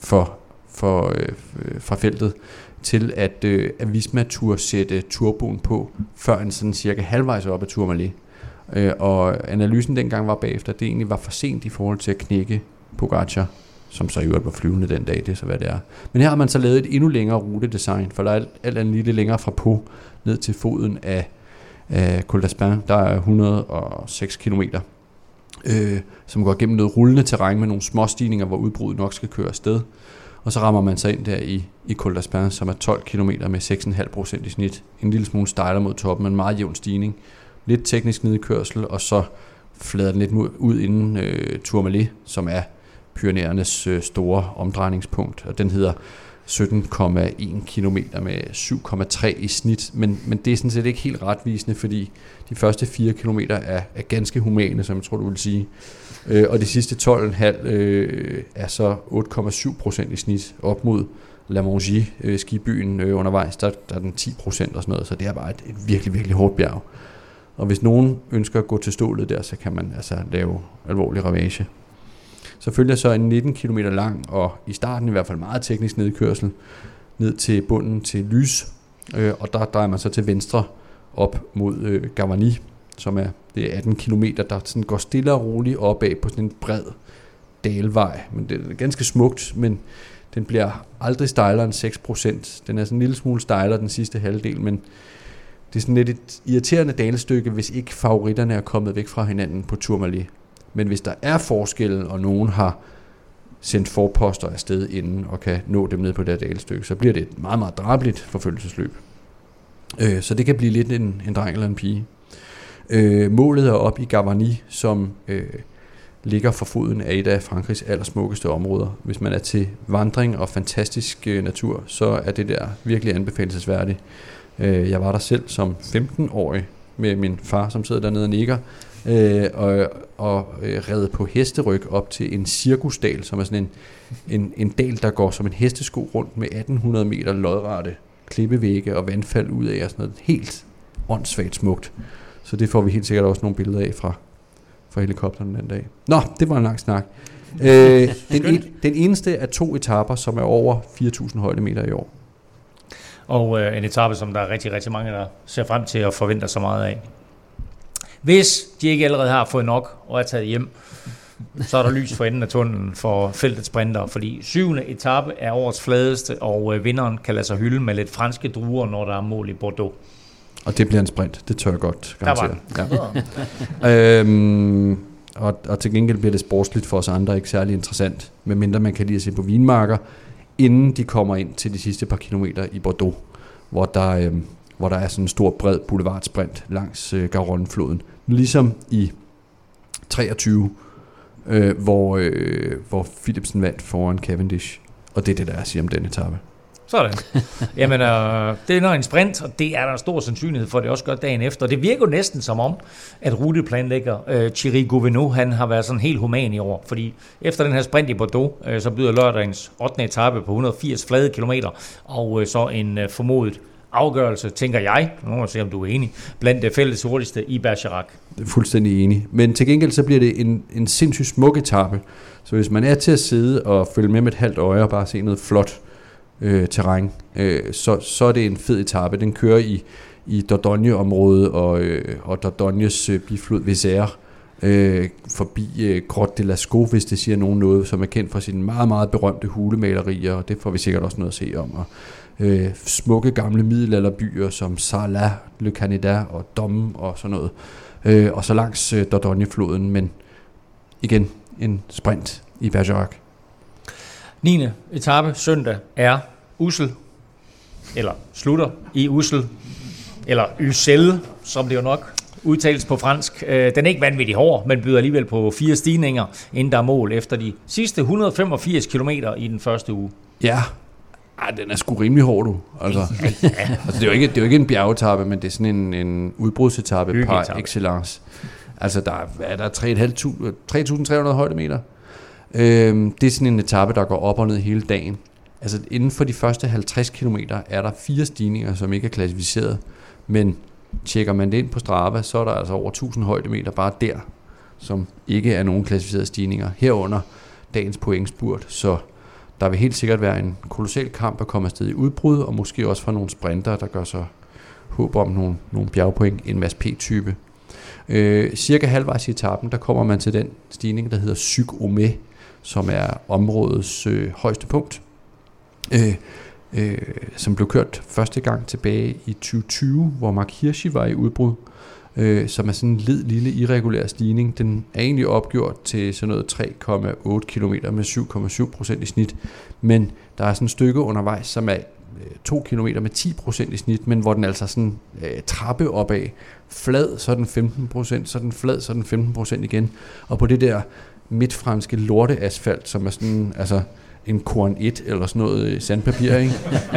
fra feltet, til at Visma turde sætte turboen på, før en sådan cirka halvvejs op af Tourmalet. Og analysen dengang var bagefter, at det egentlig var for sent i forhold til at knække Pogačar, som så i øvrigt var flyvende den dag, det er så hvad det er. Men her har man så lavet et endnu længere rutedesign, for der er alt andet lidt længere fra Po ned til foden af Col d'Aspin, der er 106 km, som går gennem noget rullende terræn med nogle små stigninger, hvor udbruddet nok skal køre afsted. Og så rammer man sig ind der i Col d'Aspin, som er 12 km med 6,5% i snit. En lille smule stejler mod toppen, men en meget jævn stigning. Lidt teknisk nedkørsel, og så flader den lidt ud inden Tourmalet, som er Pyrenæernes store omdrejningspunkt, og den hedder 17,1 km med 7,3 i snit, men det er sådan set ikke helt retvisende, fordi de første 4 km er ganske humane, som jeg tror, du vil sige, og de sidste 12,5 er så 8,7% i snit, op mod La Mongie, skibyen undervejs, der er den 10% og sådan noget, så det er bare et virkelig, virkelig hårdt bjerg. Og hvis nogen ønsker at gå til stålet der, så kan man altså lave alvorlig ravage. Så følger så en 19 km lang, og i starten i hvert fald meget teknisk nedkørsel, ned til bunden til Lys, og der drejer man så til venstre op mod Gavarnie, som det er 18 km, der sådan går stille og roligt opad på sådan en bred dalvej. Men det er ganske smukt, men den bliver aldrig stejlere end 6%. Den er sådan en lille smule stejlere den sidste halvdel, men det er sådan lidt et irriterende dalstykke, hvis ikke favoritterne er kommet væk fra hinanden på Tourmalet. Men hvis der er forskelle, og nogen har sendt forposter afsted inden, og kan nå dem ned på det dalstykke, så bliver det et meget, meget drabeligt forfølgelsesløb. Så det kan blive lidt en dreng eller en pige. Målet er op i Gavarnie, som ligger for foden af et af Frankrigs allersmukkeste områder. Hvis man er til vandring og fantastisk natur, så er det der virkelig anbefalelsesværdigt. Jeg var der selv som 15-årig med min far, som sidder dernede og nikker, og red på hesteryg op til en cirkusdal, som er sådan en dal, der går som en hestesko rundt med 1800 meter lodrette klippevægge og vandfald ud af, og sådan noget helt åndssvagt smukt. Så det får vi helt sikkert også nogle billeder af fra helikopteren den dag. Nå, det var en lang snak. Den eneste af 2 etaper, som er over 4.000 højdemeter i år. Og en etape, som der er rigtig, rigtig mange, der ser frem til og forventer så meget af. Hvis de ikke allerede har fået nok og er taget hjem, så er der lys for enden af tunnelen for feltets sprinter, fordi 7. etape er årets fladeste, og vinderen kan lade sig hylde med lidt franske druer, når der er mål i Bordeaux. Og det bliver en sprint, det tør jeg godt garantere. Og til gengæld bliver det sportsligt for os andre ikke særlig interessant, medmindre man kan lide at se på vinmarker, inden de kommer ind til de sidste par kilometer i Bordeaux, hvor der er sådan en stor bred boulevardsprint langs Garonne-floden. Ligesom i 23, hvor Philipsen vandt foran Cavendish. Og det er det, der er at sige om den etape. Sådan. Jamen, det er en sprint, og det er der stor sandsynlighed for, at det også gør dagen efter. Det virker jo næsten som om, at ruteplanlægger Thierry Gouvenou, han har været sådan helt human i år. Fordi efter den her sprint i Bordeaux, så byder lørdagens 8. etape på 180 flade kilometer, og så en formodet afgørelse, tænker jeg, nu må jeg se, om du er enig, blandt fælles hurtigste i Bergerac. Det er fuldstændig enig. Men til gengæld så bliver det en sindssygt smuk etape. Så hvis man er til at sidde og følge med et halvt øje og bare se noget flot terræn, så er det en fed etape. Den kører i Dordogne-området og Dordoignes biflod Vézère, forbi Grotte de Lascaux, hvis det siger nogen noget, som er kendt for sine meget, meget berømte hulemalerier, og det får vi sikkert også noget at se om. Og smukke gamle middelalderbyer som Sarlat, Le Canada og Domme og sådan noget. Og så langs Dordogne-floden, men igen en sprint i Bergerac. 9. etape søndag er Ussel, eller slutter i Ussel, eller Ussel, som det jo nok udtales på fransk. Den er ikke vanvittig hård, men byder alligevel på 4 stigninger, inden der er mål efter de sidste 185 kilometer i den første uge. Ja, den er sgu rimelig hård, du. Altså, altså det er jo ikke en bjergetappe, men det er sådan en udbrudsetappe par excellence. Altså der er 3.300 højdemeter. Det er sådan en etape, der går op og ned hele dagen. Altså inden for de første 50 kilometer er der 4 stigninger, som ikke er klassificeret. Men tjekker man det ind på Strava, så er der altså over 1000 højdemeter bare der, som ikke er nogen klassificerede stigninger. Herunder dagens pointspurt, så der vil helt sikkert være en kolossal kamp at komme afsted i udbrud, og måske også for nogle sprinter, der gør sig håb om nogle bjergpoint, en masse P-type. Cirka halvvejs i etappen, der kommer man til den stigning, der hedder Suc-Omé, som er områdets højeste punkt, som blev kørt første gang tilbage i 2020, hvor Mark Hirschi var i udbrud, som er sådan en lille irregulær stigning. Den er egentlig opgjort til sådan noget 3,8 km med 7,7% i snit, men der er sådan et stykke undervejs, som er 2 km med 10% i snit, men hvor den altså sådan trappe opad, flad, så er den 15%, så er den flad, så er den 15% igen, og på det der midtfranske lorteasfalt, som er sådan, altså en korn 1 eller sådan noget sandpapir, ikke?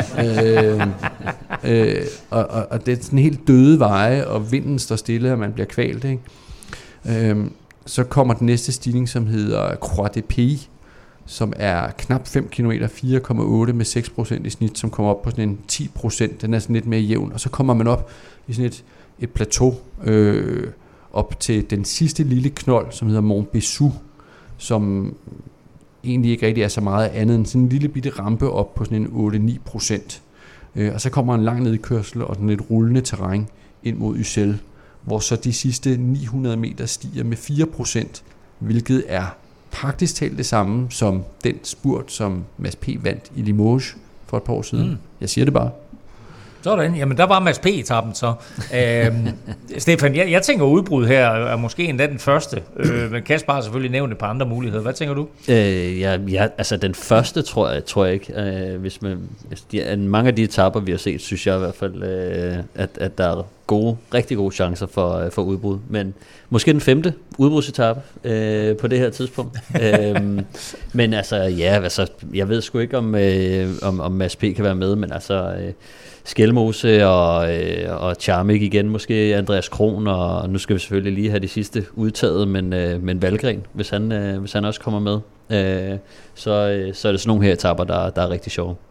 Og det er sådan helt døde veje, og vinden står stille, og man bliver kvalt, ikke? Så kommer den næste stigning, som hedder Croix de Pays, som er knap 5 km, 4,8 med 6% i snit, som kommer op på sådan en 10%, den er sådan lidt mere jævn, og så kommer man op i sådan et plateau, op til den sidste lille knold, som hedder Mont Bessou, som egentlig ikke rigtig er så meget andet end sådan en lille bitte rampe op på sådan en 8-9%. Og så kommer en lang nedkørsel og sådan et rullende terræn ind mod Ussel, hvor så de sidste 900 meter stiger med 4%, hvilket er praktisk talt det samme som den spurt, som Mads P. vandt i Limoges for et par år siden. Jeg siger det bare. Sådan, jamen der var Mads P-etappen så. Stefan, jeg tænker udbrud her er måske endda den første, men Kasper har selvfølgelig nævnt et par andre muligheder. Hvad tænker du? Altså den første tror jeg ikke. Mange af de etaper, vi har set, synes jeg i hvert fald, at der er rigtig gode chancer for udbrud. Men måske den 5. udbrudsetape på det her tidspunkt. Men altså, jeg ved sgu ikke, om Mads P. kan være med, men altså Skelmose og Charmik igen, måske Andreas Kron, og nu skal vi selvfølgelig lige have de sidste udtaget, men Valgren, hvis han også kommer med, så er det sådan nogle her etaper, der er rigtig sjove.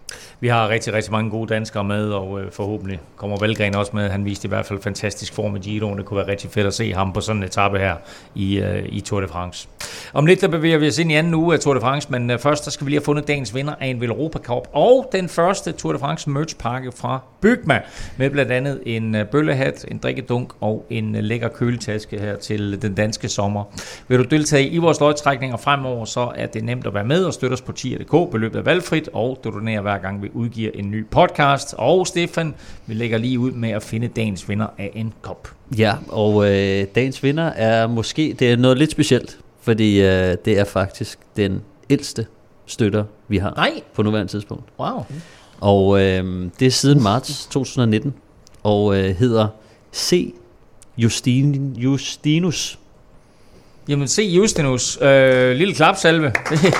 Vi har rigtig, rigtig mange gode danskere med, og forhåbentlig kommer Valgren også med. Han viste i hvert fald fantastisk form i Giroen. Det kunne være rigtig fedt at se ham på sådan en etape her i Tour de France. Om lidt der bevæger vi os ind i anden uge af Tour de France, men først der skal vi lige have fundet dagens vinder af en Velropa Cup og den første Tour de France merchpakke fra Bygma, med blandt andet en bøllehat, en drikkedunk og en lækker køletaske her til den danske sommer. Vil du deltage i vores lodtrækninger fremover, så er det nemt at være med og støtte os på tier.dk. Beløbet er valgfrit, og du donerer hver gang vi udgiver en ny podcast. Og Stefan, vi lægger lige ud med at finde dagens vinder af en kop. Ja, og dagens vinder er måske, det er noget lidt specielt, fordi det er faktisk den ældste støtter, vi har på nuværende tidspunkt. Wow. Og det er siden marts 2019, og hedder C. Justinus. Jamen C. Justinus, lille klapsalve.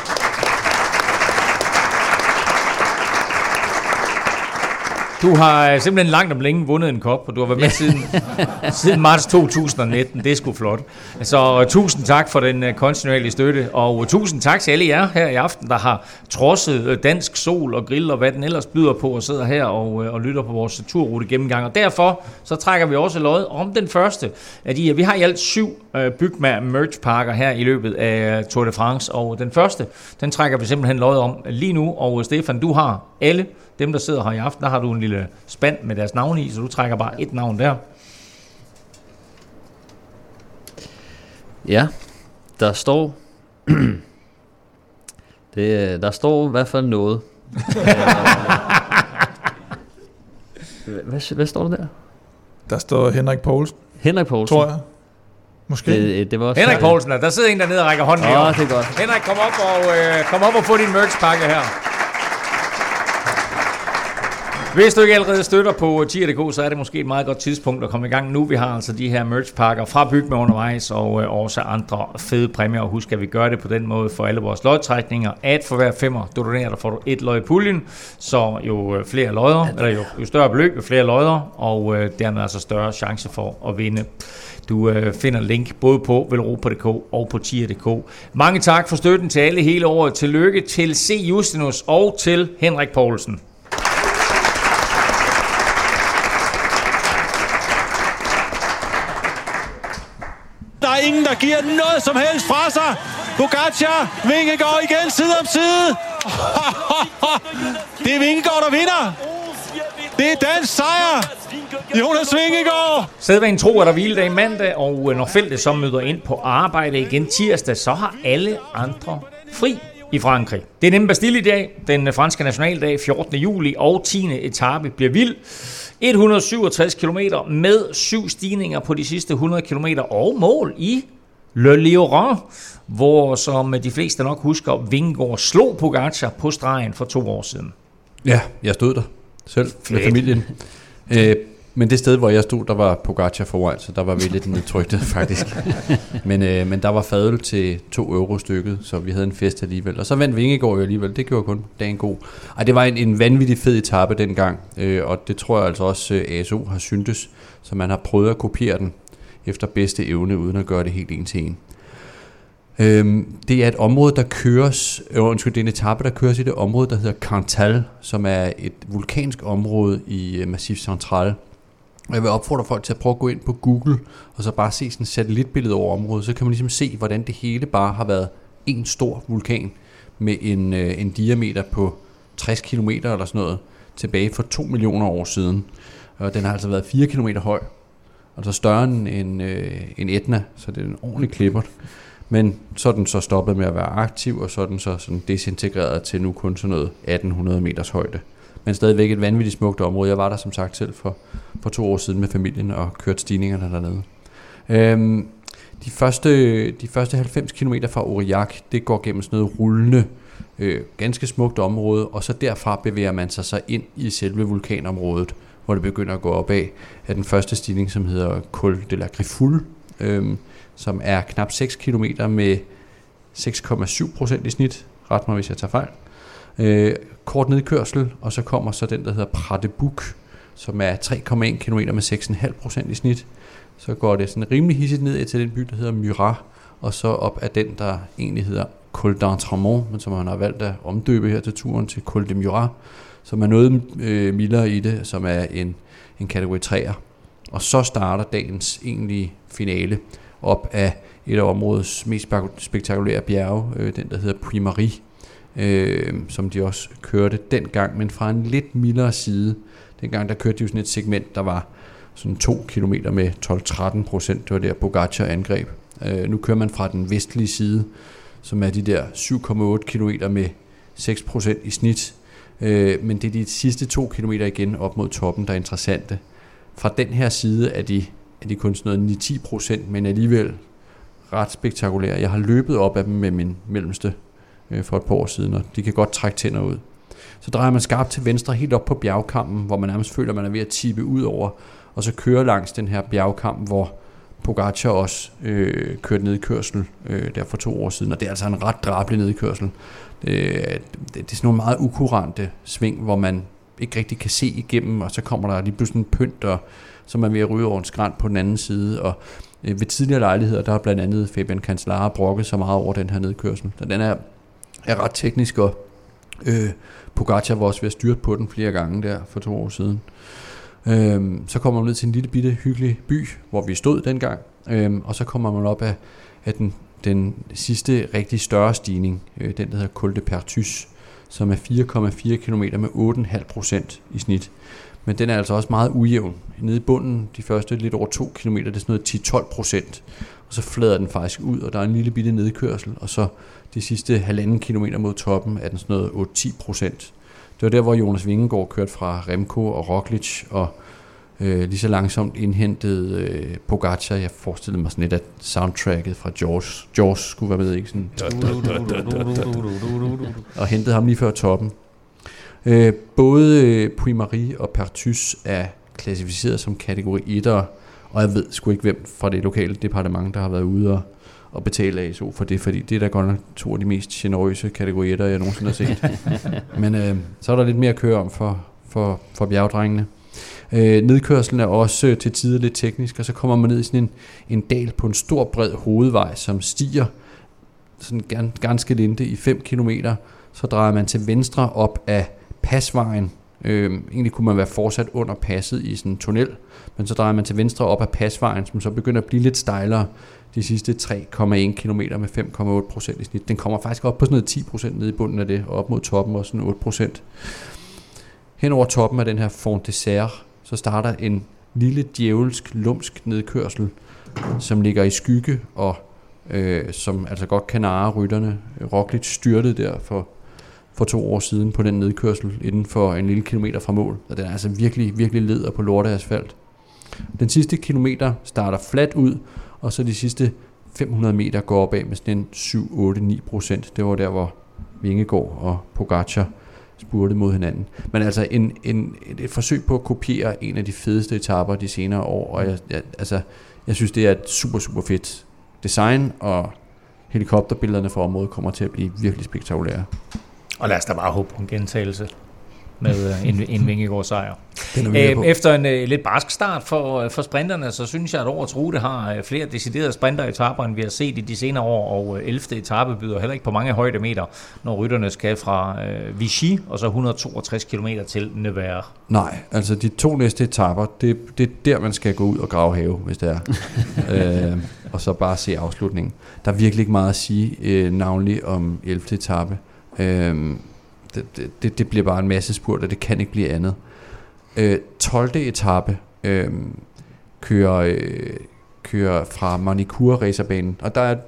Du har simpelthen langt om længe vundet en kop, og du har været med siden marts 2019. Det er sgu flot. Så tusind tak for den kontinuerlige støtte, og tusind tak til alle jer her i aften, der har trodset dansk sol og grill og hvad den ellers byder på, og sidder her og lytter på vores turrute gennemgang. Og derfor så trækker vi også lod om den første af de her. Vi har i alt 7 Bygma merchpakker her i løbet af Tour de France, og den første, den trækker vi simpelthen lod om lige nu. Og Stefan, du har alle dem, der sidder her i aften, der har du en lille spand med deres navne i, så du trækker bare et navn der. Ja, der står der står i hvert fald noget. Hvad står der? Der står Henrik Poulsen. Henrik Poulsen. Tror jeg. Måske. Det var også Henrik Poulsen, der sidder en dernede og rækker hånden i år. Det er godt. Henrik, kom op og få din merchpakke her. Hvis du ikke allerede støtter på tier.dk, så er det måske et meget godt tidspunkt at komme i gang nu. Vi har altså de her merchpakker fra Bygma undervejs, og også andre fede præmier. Og husk, at vi gør det på den måde for alle vores lodtrækninger, at for hver 5'er du donerer, der får du 1 lod i puljen. Så jo flere lodder, eller jo større beløb, jo flere lodder, og dermed altså større chance for at vinde. Du finder link både på velropa.dk og på tier.dk. Mange tak for støtten til alle hele året. Tillykke til C. Justinus og til Henrik Poulsen. Der er ingen, der giver noget som helst fra sig. Pogačar, Vingegaard igen side om side. Det er Vingegaard, der vinder. Det er dansk sejr. Jonas Vingegaard. Sædvanen tro er der hviledag mandag, og når feltet så møder ind på arbejde igen tirsdag, så har alle andre fri i Frankrig. Det er nemlig Bastille i dag, den franske nationaldag, 14. juli, og 10. etape bliver vild. 167 km med 7 stigninger på de sidste 100 km og mål i Le Lioran, hvor, som de fleste nok husker, Vingegaard slog Pogačar på stregen for 2 år siden. Ja, jeg stod der selv med familien. Men det sted, hvor jeg stod, der var Pogačar foran, så der var vi lidt nedtrykte faktisk. Men der var fadøl til 2 euro stykket, så vi havde en fest alligevel. Og så vandt Vingegaard jo alligevel, det gjorde kun dagen god. Ej, det var en vanvittig fed etape dengang, og det tror jeg altså også ASO har syntes, så man har prøvet at kopiere den efter bedste evne, uden at gøre det helt en til en. Det er et område, der køres, det er en etape, der køres i det område, der hedder Cantal, som er et vulkansk område i Massif Central. Og jeg vil opfordre folk til at prøve at gå ind på Google, og så bare se sådan et satellitbillede over området, så kan man ligesom se, hvordan det hele bare har været en stor vulkan, med en diameter på 60 km eller sådan noget, tilbage for 2 millioner år siden. Og den har altså været 4 km høj, altså større end Etna, så det er en ordentlig klippert. Men så er den så stoppet med at være aktiv, og så er den så sådan desintegreret til nu kun sådan noget 1800 meters højde. Men stadigvæk et vanvittigt smukt område. Jeg var der som sagt selv for 2 år siden med familien og kørte stigningerne dernede. De første 90 km fra Aurillac, det går gennem sådan noget rullende, ganske smukt område, og så derfra bevæger man sig så ind i selve vulkanområdet, hvor det begynder at gå opad af den første stigning, som hedder Col de la Griffoul, som er knap 6 km med 6,7% i snit. Ret mig, hvis jeg tager fejl. Kort nedkørsel, og så kommer så den, der hedder Prat de Bouc, som er 3,1 km med 6,5% i snit. Så går det sådan rimelig hissigt ned til den by, der hedder Murat, og så op af den, der egentlig hedder Col d'Entremont, men som han har valgt at omdøbe her til turen til Col de Murat, som er noget mildere i det, som er en kategori 3'er. Og så starter dagens egentlige finale op af et af områdets mest spektakulære bjerge, den der hedder Puy Marie, som de også kørte dengang, men fra en lidt mildere side. Dengang der kørte de jo sådan et segment, der var sådan 2 kilometer med 12-13%, det var der Pogačar angreb. Nu kører man fra den vestlige side, som er de der 7,8 kilometer med 6% i snit, men det er de sidste 2 kilometer igen op mod toppen, der er interessante. Fra den her side er de kun sådan noget 9-10%, men alligevel ret spektakulære. Jeg har løbet op af dem med min mellemste for et par år siden, og de kan godt trække tænder ud. Så drejer man skarpt til venstre helt op på bjergkampen, hvor man nærmest føler, at man er ved at tippe ud over, og så kører langs den her bjergkamp, hvor Pogačar også kørte nedkørsel der for 2 år siden, og det er altså en ret drabelig nedkørsel. Det er sådan nogle meget ukurante sving, hvor man ikke rigtig kan se igennem, og så kommer der lige pludselig en pynt, og så er man ved at ryge over en skrant på den anden side, og ved tidligere lejligheder, der har blandt andet Fabian Cancellara brokket så meget over den her nedkørsel. Så den er ret teknisk, og Pogačar var også ved at styrte på den flere gange der for 2 år siden. Så kommer man ned til en lille bitte hyggelig by, hvor vi stod dengang, og så kommer man op af den sidste rigtig større stigning, den der hedder Col de Perthus, som er 4,4 km med 8,5% i snit. Men den er altså også meget ujævn. Nede i bunden, de første lidt over 2 km, det er sådan noget 10-12%, og så flader den faktisk ud, og der er en lille bitte nedkørsel, og så de sidste 1,5 kilometer mod toppen er den sådan noget 8-10%. Det var der, hvor Jonas Vingegaard kørte fra Remco og Roglic, og lige så langsomt indhentede Pogačar. Jeg forestillede mig sådan lidt, at soundtracket fra Jaws skulle være med, ikke? Sådan, og hentede ham lige før toppen. Både Puy Marie og Perthus er klassificeret som kategori 1'ere, og jeg ved sgu ikke, hvem fra det lokale departement, der har været ude og betale ASO for det, fordi det er da godt nok 2 af de mest generøse kategori 1'ere, jeg nogensinde har set. Men så er der lidt mere at køre om for bjergdrengene. Nedkørslen er også til tider lidt teknisk, og så kommer man ned i sådan en dal på en stor bred hovedvej, som stiger sådan ganske linte i 5 kilometer. Så drejer man til venstre op af pasvejen. Egentlig kunne man være fortsat under passet i sådan en tunnel, men så drejer man til venstre op af pasvejen, som så begynder at blive lidt stejlere de sidste 3,1 km med 5,8% i snit. Den kommer faktisk op på sådan noget 10% nede i bunden af det, og op mod toppen også sådan 8%. Hen over toppen af den her Font Désert, så starter en lille djævelsk, lumsk nedkørsel, som ligger i skygge, og som altså godt kan narre rytterne. Roglic styrtede der for 2 år siden på den nedkørsel inden for en lille kilometer fra mål, og den er altså virkelig, virkelig leder på lorteasfalt. Den sidste kilometer starter fladt ud, og så de sidste 500 meter går opad med sådan en 7-8-9%. Det var der, hvor Vingegaard og Pogačar spurgte mod hinanden. Men altså et forsøg på at kopiere en af de fedeste etaper de senere år, og jeg synes, det er et super, super fedt design, og helikopterbillederne fra området kommer til at blive virkelig spektakulære. Og lad os da bare håbe på en gentagelse med en Vingegaard sejr. Efter en lidt barsk start for sprinterne, så synes jeg, at årets rute har flere deciderede sprinteretaper, end vi har set i de senere år, og 11. etape byder heller ikke på mange højdemeter, når rytterne skal fra Vichy og så 162 km til Nevers. Nej, altså de 2 næste etaper, det er der, man skal gå ud og grave have, hvis det er. Og så bare se afslutningen. Der er virkelig ikke meget at sige, navnlig om 11. etape. Det bliver bare en masse spurt, og det kan ikke blive andet. 12. etape kører fra Manicourt racerbanen, og der er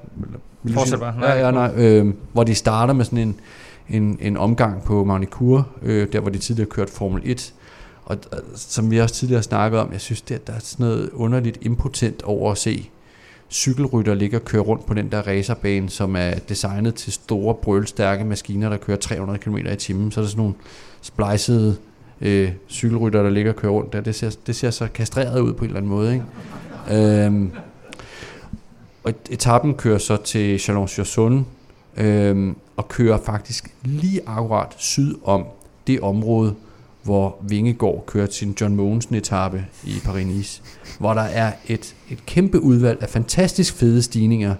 hvor de starter med sådan en omgang på Manicourt, der hvor de tidligere kørt Formel 1, og som vi også tidligere snakkede om, jeg synes der er sådan noget underligt impotent over at se cykelrytter ligger og kører rundt på den der racerbane, som er designet til store, brølstærke maskiner, der kører 300 km i timen. Så er der sådan nogle splicede cykelrytter, der ligger og kører rundt der. Det ser så kastreret ud på en eller anden måde, ikke? Og etappen kører så til Chalon-sur-Saône og kører faktisk lige akkurat syd om det område, hvor Vingegaard kørte sin John Mogensen-etape i Paris-Nice, hvor der er et kæmpe udvalg af fantastisk fede stigninger,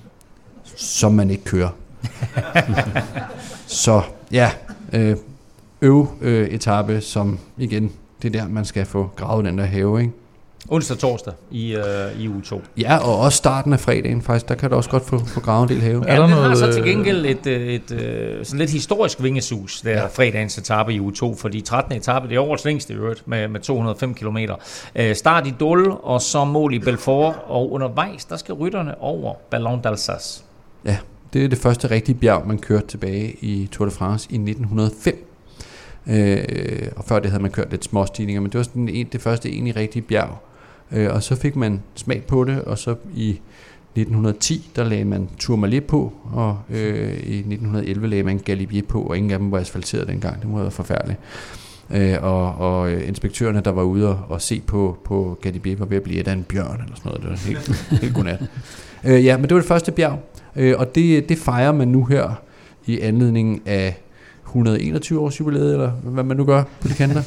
som man ikke kører. Så ja, etape, som igen, det er der, man skal få gravet den der have, ikke? Onsdag torsdag i uge 2. Ja, og også starten af fredagen faktisk, der kan du også godt få gravet en del have. Ja, den har så til gengæld et sådan lidt historisk vingesus, der fredagens etape i uge 2, fordi 13. etape, det er årets længste i øvrigt, med 205 km. Start i Dole, og så mål i Belfort, og undervejs, der skal rytterne over Ballon d'Alsace. Ja, det er det første rigtige bjerg, man kørte tilbage i Tour de France i 1905. Og før det havde man kørt lidt småstigninger, men det var sådan det første egentlig rigtige bjerg. Og så fik man smag på det, og så i 1910, der lagde man Tourmalet på, og i 1911 lagde man Galibier på, og ingen af dem var asfalteret dengang. Det må have været forfærdeligt. Og inspektørerne, der var ude og se på Galibier, var ved at blive et af en bjørn, eller sådan noget. Det var helt godnat. Ja, men det var det første bjerg, og det fejrer man nu her i anledning af 121 års jubilæet, eller hvad man nu gør på de kanter.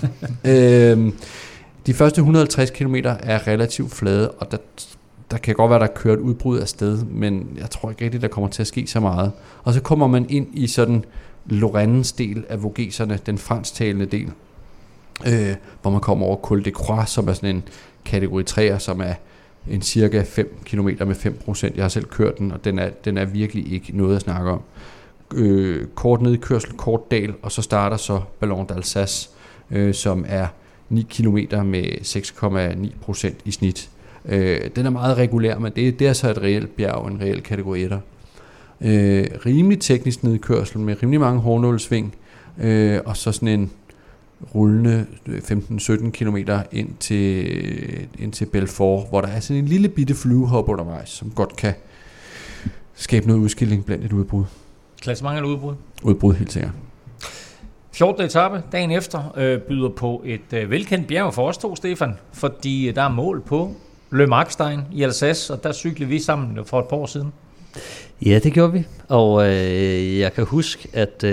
De første 150 km er relativt flade, og der kan godt være, der er kørt udbrud af sted, men jeg tror ikke rigtig, der kommer til at ske så meget. Og så kommer man ind i sådan Lorraines del af Vogeserne, den fransktalende del, hvor man kommer over Col de Croix, som er sådan en kategori 3'er, som er en cirka 5 km med 5%. Jeg har selv kørt den, og den er virkelig ikke noget at snakke om. Kort nedkørsel, kort dal, og så starter så Ballon d'Alsace, som er 9 km med 6,9% i snit. Den er meget regulær, men det er så et reelt bjerg, en reel kategori 1'er. Rimelig teknisk nedkørsel med rimelig mange hårnålsving, og så sådan en rullende 15-17 km ind til Belfort, hvor der er sådan en lille bitte flyvehop undervejs, som godt kan skabe noget udskilling blandt et udbrud. Klassement eller udbrud? Udbrud, helt sikkert. 14. etape, dagen efter, byder på et velkendt bjerg for os to, Stefan, fordi der er mål på Le Markstein i Alsace, og der cyklede vi sammen for et par år siden. Ja, det gjorde vi, og jeg kan huske, at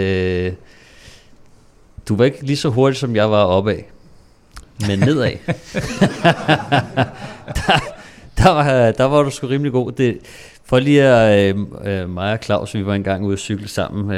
du var ikke lige så hurtig, som jeg var opad, men nedad. der var du sgu rimelig god. For lige at mig og Claus, vi var engang ude at cykle sammen,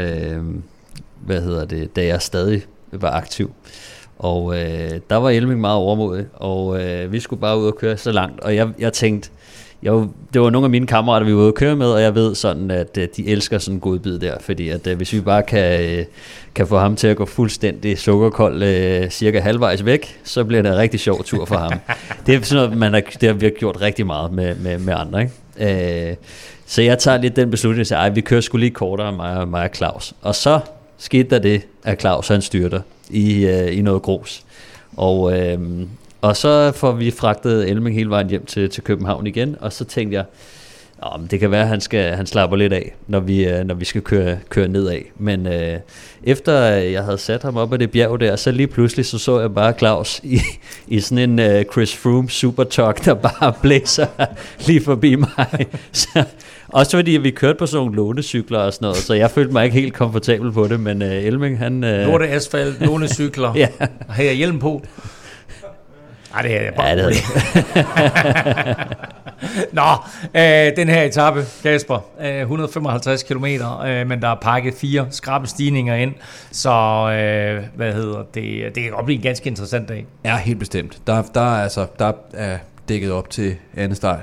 da jeg stadig var aktiv. Og der var Elming meget overmodig, og vi skulle bare ud og køre så langt. Og jeg tænkte, det var nogle af mine kammerater, vi var ude at køre med, og jeg ved sådan, at de elsker sådan en godbid der, fordi at hvis vi bare kan få ham til at gå fuldstændig sukkerkold cirka halvvejs væk, så bliver det en rigtig sjov tur for ham. Det er sådan noget, det har vi gjort rigtig meget med andre, ikke? Så jeg tager lidt den beslutning, at vi kører sgu lige kortere, mig og Claus. Og så skete der det, at Claus han styrter i noget grus. Og så får vi fragtet Elming hele vejen hjem til København igen, og så tænkte jeg, det kan være, at han slapper lidt af, når vi skal køre nedad. Men efter jeg havde sat ham op ad det bjerg der, så lige pludselig så jeg bare Claus i sådan en Chris Froome supertruck, der bare blæser lige forbi mig. Så, også fordi vi kørte på sådan nogle lånecykler og sådan noget, så jeg følte mig ikke helt komfortabel på det, men Elming han... Lorte asfalt, lånecykler, ja. Har jeg hjelm på? Nej, det er jeg bare. Ja, det Nå, den her etape, Kasper, 155 km, men der er pakket 4 skrappe stigninger ind, så det kan godt blive en ganske interessant dag. Ja, helt bestemt. Der er dækket op til anden start.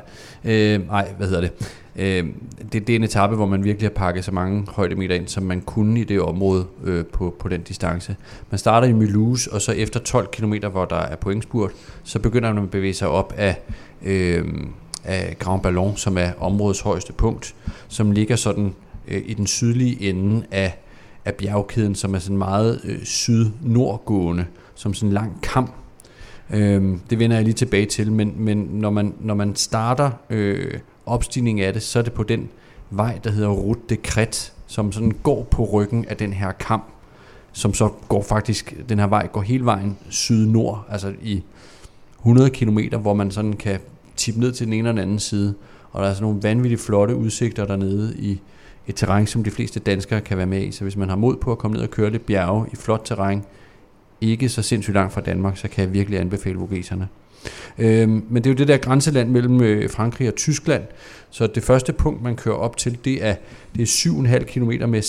Det er en etape, hvor man virkelig har pakket så mange højdemeter ind, som man kunne i det område på den distance. Man starter i Mulhouse, og så efter 12 km, hvor der er pointspurt, så begynder man at bevæge sig op af Grand Ballon, som er områdets højeste punkt, som ligger sådan i den sydlige ende af bjergkæden, som er sådan meget syd-nordgående, som sådan en lang kam. Det vender jeg lige tilbage til, men når man starter opstigning af det, så er det på den vej, der hedder Route de Crête, som sådan går på ryggen af den her kam, som så går faktisk, den her vej går hele vejen syd-nord, altså i 100 kilometer, hvor man sådan kan tippe ned til den ene og den anden side, og der er sådan nogle vanvittigt flotte udsigter dernede i et terræn, som de fleste danskere kan være med i, så hvis man har mod på at komme ned og køre lidt bjerge i flot terræn, ikke så sindssygt langt fra Danmark, så kan jeg virkelig anbefale Vogeserne. Men det er jo det der grænseland mellem Frankrig og Tyskland, så det første punkt, man kører op til, det er 7,5 km med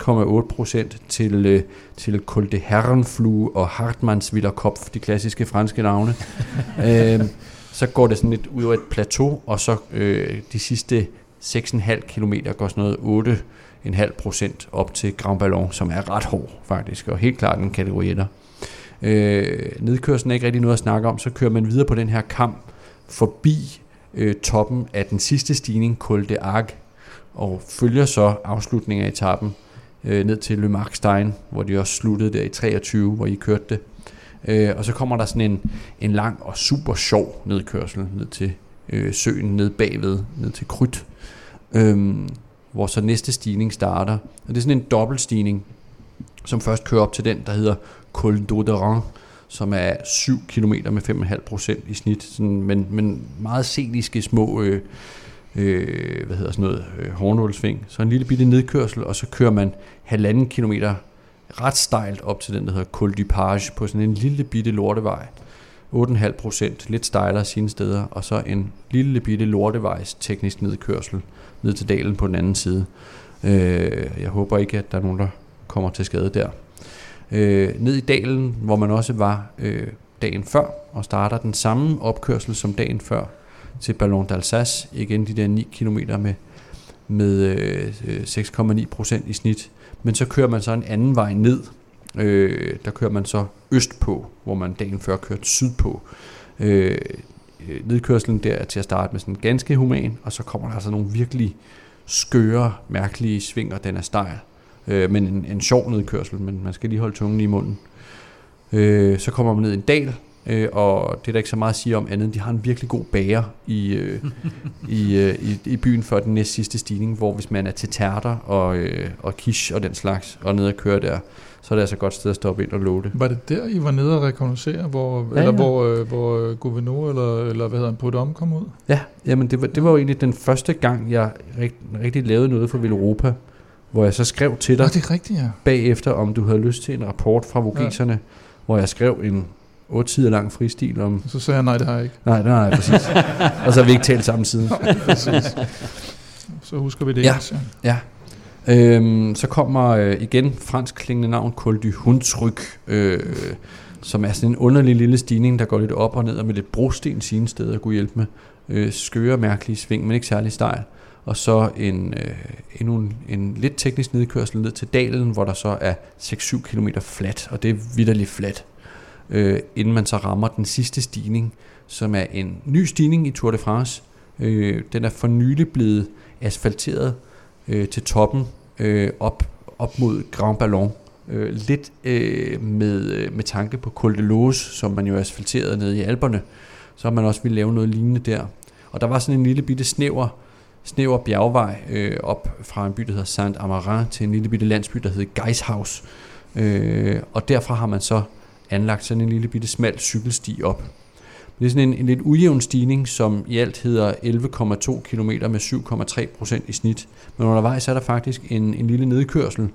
6,8% til Col de Herrenflue og Hartmannswiller Kopf, de klassiske franske navne. Så går det sådan lidt ud over et plateau, og så de sidste 6,5 km går sådan noget 8,5% op til Grand Ballon, som er ret hård faktisk, og helt klart en kategori 1'er. Nedkørslen er ikke rigtig noget at snakke om, så kører man videre på den her kam forbi toppen af den sidste stigning, Col de Arc, og følger så afslutningen af etappen ned til Le Markstein, hvor de også sluttede der i 23, hvor I kørte det. Og så kommer der sådan en lang og super sjov nedkørsel ned til søen ned bagved, ned til Kryt, hvor så næste stigning starter. Og det er sådan en dobbeltstigning, som først kører op til den, der hedder Col d'Auderan, som er 7 km med 5,5% i snit, sådan, men meget sceniske små hårnålsving. Så en lille bitte nedkørsel, og så kører man 1,5 kilometer ret stejlt op til den, der hedder Col du Page, på sådan en lille bitte lortevej. 8,5%, lidt stejlere sine steder, og så en lille bitte lortevejs teknisk nedkørsel ned til dalen på den anden side. Jeg håber ikke, at der er nogen, der kommer til skade der. Ned i dalen, hvor man også var dagen før, og starter den samme opkørsel som dagen før til Ballon d'Alsace. Igen de der 9 km med 6,9% i snit. Men så kører man så en anden vej ned. Der kører man så østpå, hvor man dagen før kørte sydpå. Nedkørslen der er til at starte med sådan ganske human, og så kommer der altså nogle virkelig skøre, mærkelige svinger. Den er stejl. Men en sjov nedkørsel, men man skal lige holde tungen i munden. Så kommer man ned i en dal, og det er der ikke så meget at sige om andet. De har en virkelig god bager i byen for den næst sidste stigning, hvor hvis man er til tærter og quiche og den slags, og ned og køre der, så er det altså et godt sted at stoppe ind og låde. Var det der, I var nede og rekognoscere, hvor Gouverneau eller hvad hedder han, Prudhomme kom ud? Ja, jamen det var jo egentlig den første gang, jeg rigtig lavede noget for Villeuropa, hvor jeg så skrev til dig det er rigtigt, ja. Bagefter, om du havde lyst til en rapport fra vogeserne, hvor jeg skrev en 8 sider lang fristil om... Så sagde jeg, nej, det har jeg ikke. Nej, præcis. Og så har vi ikke talt sammen siden. Præcis. Så husker vi det. Ja. Så kommer igen fransk klingende navn Col du Hunsrück, som er sådan en underlig lille stigning, der går lidt op og ned, og med lidt brosten sine steder kunne hjælpe med. Skøre, mærkelige sving, men ikke særlig stejl. Og så en lidt teknisk nedkørsel ned til dalen, hvor der så er 6-7 km flat, og det er vitterligt flat, inden man så rammer den sidste stigning, som er en ny stigning i Tour de France. Den er for nylig blevet asfalteret til toppen, op mod Grand Ballon, lidt med tanke på Col de Loze, som man jo asfalterede nede i Alperne, så har man også ville lave noget lignende der. Og der var sådan en lille bitte snæver bjergvej op fra en by, der hedder Saint-Amarin, til en lille bitte landsby, der hedder Geishaus. Og derfra har man så anlagt sådan en lille bitte smal cykelsti op. Det er sådan en lidt ujævn stigning, som i alt hedder 11,2 km med 7,3% i snit. Men undervejs er der faktisk en lille nedkørsel.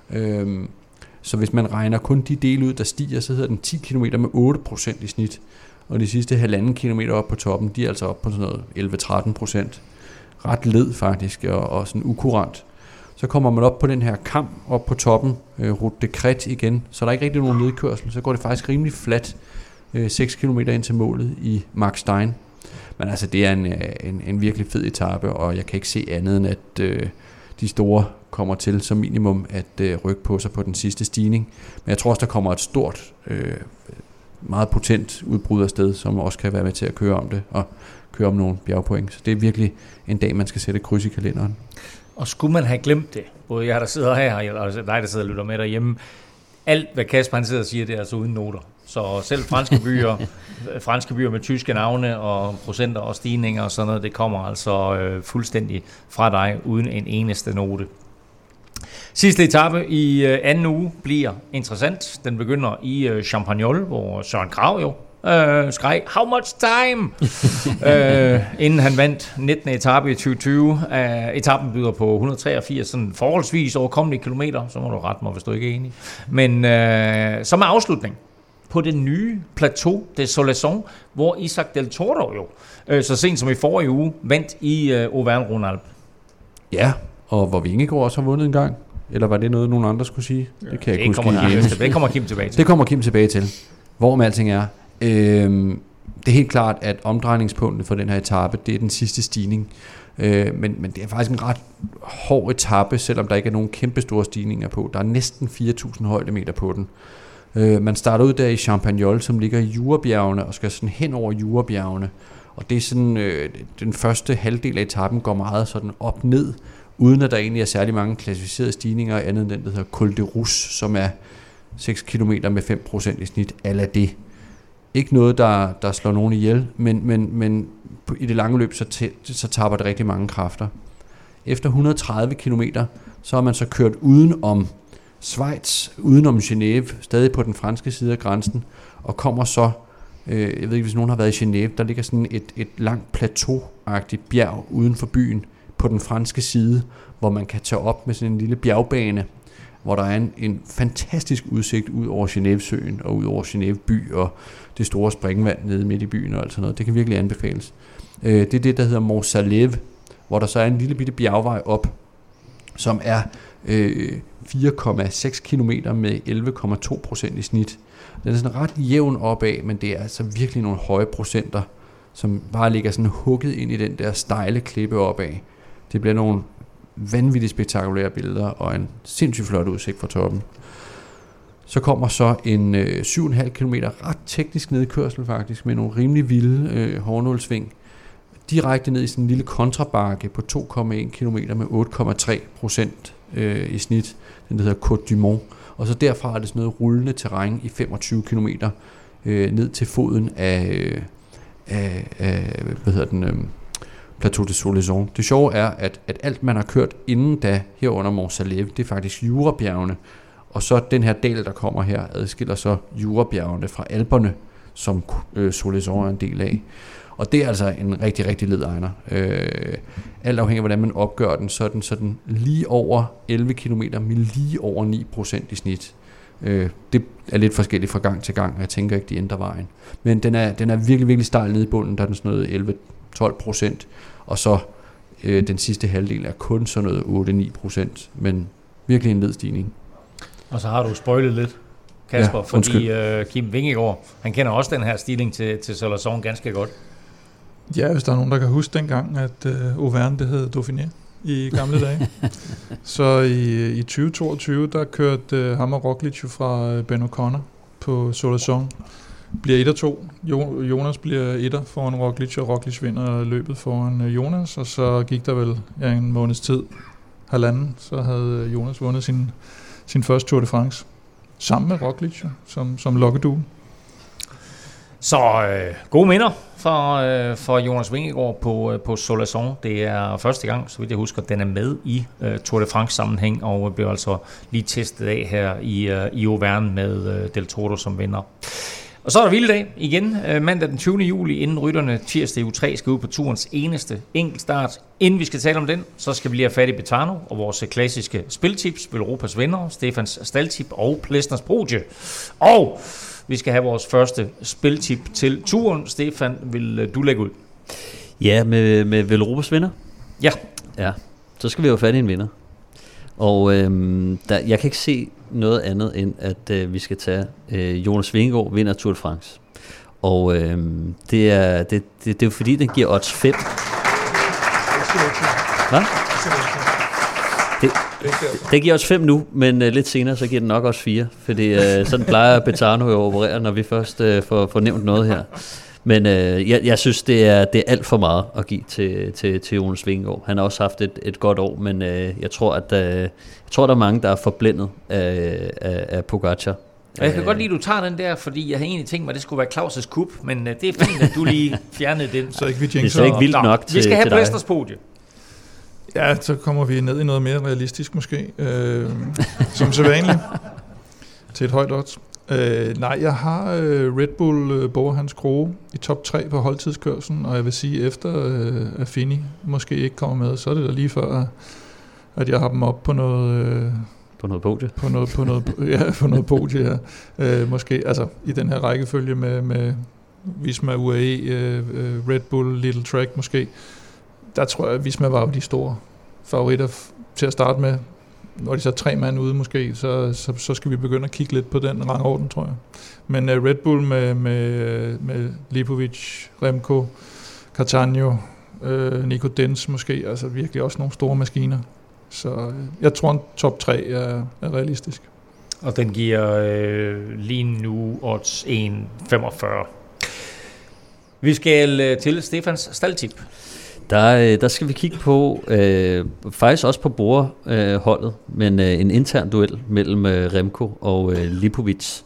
Så hvis man regner kun de dele ud, der stiger, så hedder den 10 km med 8% i snit. Og de sidste 1,5 kilometer op på toppen, de er altså op på sådan noget 11-13%. Ret led faktisk, og sådan ukurant. Så kommer man op på den her kam, op på toppen, Route de Crête igen, så der er ikke rigtig nogen nedkørsel, så går det faktisk rimelig fladt, 6 km ind til målet i Markstein. Men altså, det er en virkelig fed etape, og jeg kan ikke se andet end, at de store kommer til som minimum at rykke på sig på den sidste stigning. Men jeg tror også, der kommer et stort, meget potent udbrud af sted, som også kan være med til at køre om det, og køre om nogle bjergpoint. Så det er virkelig en dag, man skal sætte kryds i kalenderen. Og skulle man have glemt det, både jeg, der sidder her, og dig, der sidder og lytter med derhjemme, alt, hvad Kasper han sidder og siger, det er altså uden noter. Så selv franske byer med tyske navne og procenter og stigninger og sådan noget, det kommer altså fuldstændig fra dig, uden en eneste note. Sidste etape i anden uge bliver interessant. Den begynder i Champagnol, hvor Søren Kragh jo skreg, how much time? Inden han vandt 19. etape i 2020. Etappen byder på 183 sådan forholdsvis overkommelige kilometer, så må du rette mig, hvis du ikke er enig. Men som er afslutning på det nye plateau de Soleson, hvor Isaac Del Toro jo så sent som i forrige uge vandt i Auvergne-Rhône-Alpes. Ja, og hvor Vingegaard også har vundet en gang. Eller var det noget, nogen andre skulle sige? Det kan jeg ikke huske. Det kommer Kim tilbage til. Det kommer Kim tilbage til. Hvorom alting er. Det er helt klart, at omdrejningspunktet for den her etape, det er den sidste stigning. Men det er faktisk en ret hård etape, selvom der ikke er nogen kæmpe store stigninger på. Der er næsten 4.000 højdemeter på den. Man starter ud der i Champagnol, som ligger i Jurabjergene, og skal sådan hen over Jurabjergene. Og det er sådan, den første halvdel af etappen går meget sådan op-ned, uden at der egentlig er særlig mange klassificerede stigninger, andet end den, der hedder Col de Rousse, som er 6 km med 5% i snit, ala det. Ikke noget, der slår nogen ihjel, men i det lange løb, så taber det rigtig mange kræfter. Efter 130 km, så har man så kørt uden om Schweiz, uden om Genève, stadig på den franske side af grænsen, og kommer så, jeg ved ikke, hvis nogen har været i Genève, der ligger sådan et langt plateau-agtigt bjerg uden for byen på den franske side, hvor man kan tage op med sådan en lille bjergbane, hvor der er en fantastisk udsigt ud over Genève-søen og ud over Genève by og det store springvand nede midt i byen og alt sådan noget. Det kan virkelig anbefales. Det er det, der hedder Mont Salève, hvor der så er en lille bitte bjergvej op, som er 4,6 km med 11,2% i snit. Den er sådan ret jævn opad, men det er altså virkelig nogle høje procenter, som bare ligger sådan hugget ind i den der stejle klippe opad. Det bliver nogle vanvittigt spektakulære billeder og en sindssygt flot udsigt fra toppen. Så kommer så en 7,5 km ret teknisk nedkørsel faktisk, med nogle rimelig vilde hårnålsving, direkte ned i sådan en lille kontrabakke på 2,1 km med 8,3% i snit. Den hedder Côte du Mont. Og så derfra er det sådan noget rullende terræn i 25 km ned til foden af Plateau de Soleson. Det sjove er, at alt man har kørt inden da herunder Mont Salève, det er faktisk Jurabjergene. Og så den her dal, der kommer her, adskiller så Jurabjergene fra Alperne, som Soleson er en del af. Og det er altså en rigtig, rigtig led egner. Alt afhængig af, hvordan man opgør den, så er den sådan lige over 11 km med lige over 9% i snit. Det er lidt forskelligt fra gang til gang, og jeg tænker ikke, de ændrer vejen. Men den er virkelig, virkelig stejl nede i bunden, der er den sådan noget 11-12%, og så den sidste halvdel er kun sådan noget 8-9%, men virkelig en ledstigning. Og så har du spoilet lidt, Kasper, ja, fordi Kim Vingegaard, han kender også den her stigning til Soleson ganske godt. Ja, hvis der er nogen, der kan huske dengang, at Auvergne, det hed Dauphiné i gamle dage. Så i 2022, der kørte ham og Roglic fra Ben O'Connor på Soleson. Bliver 1-2. Jonas bliver 1'er foran Roglic, og Roglic vinder løbet foran Jonas. Og så gik der vel en måneds tid, halvanden, så havde Jonas vundet sin første Tour de France. Sammen med Roglic, som lokkedue. Så gode minder for Jonas Vingegaard på Soleson. Det er første gang, så vidt jeg husker, den er med i Tour de France sammenhæng, og bliver altså lige testet af her i Auvergne med Del Toro som vinder. Og så er der hviledag igen, mandag den 20. juli, inden rytterne tirsdag i uge 3 skal ud på turens eneste enkeltstart. Inden vi skal tale om den, så skal vi lige have fat i Betano og vores klassiske spiltips, Europas vinder, Stefans staldtip og Plesners Brugge. Og vi skal have vores første spiltip til turen. Stefan, vil du lægge ud? Ja, med Europas vinder? Ja, så skal vi jo have fat i en vinder. Og jeg kan ikke se noget andet end, at vi skal tage Jonas Vingegaard vinder Tour de France. Og det er jo fordi, den giver odds 5. Hvad? Det giver os 5 nu, men lidt senere så giver den nok også 4, fordi sådan plejer Betano jo at operere, når vi først får nævnt noget her. Men jeg synes, det er alt for meget at give til Jonas Vingegaard. Han har også haft et godt år, men jeg tror, der er mange, der er forblændet af Pogačar. Jeg kan godt lide, at du tager den der, fordi jeg havde egentlig tænkt mig, at det skulle være Claus' kup, men det er fint, at du lige fjernede den. Så ikke vi det er ikke vildt nok til dig. Vi skal have Plesners podie. Ja, så kommer vi ned i noget mere realistisk måske, som sædvanligt, til et højt odds. Nej, jeg har Red Bull Bora Hans Grohe i top 3 på holdtidskørslen, og jeg vil sige, efter Affini måske ikke kommer med, så er det da lige før, at jeg har dem op på noget På noget podie? På noget podie, ja. Måske, altså i den her rækkefølge med Visma, UAE, Red Bull, Little Trek måske. Der tror jeg, at Visma var de store favoritter til at starte med. Når de så 3 mand ude måske, så skal vi begynde at kigge lidt på den rangorden, tror jeg. Men Red Bull med Lipovic, Remco, Catania, Nico Denz måske, altså virkelig også nogle store maskiner. Så jeg tror, en top 3 er realistisk. Og den giver lige nu odds 1,45. Vi skal til Stefans staldtip. Der skal vi kigge på, faktisk også på bordholdet, men en intern duel mellem Remco og Lipovic.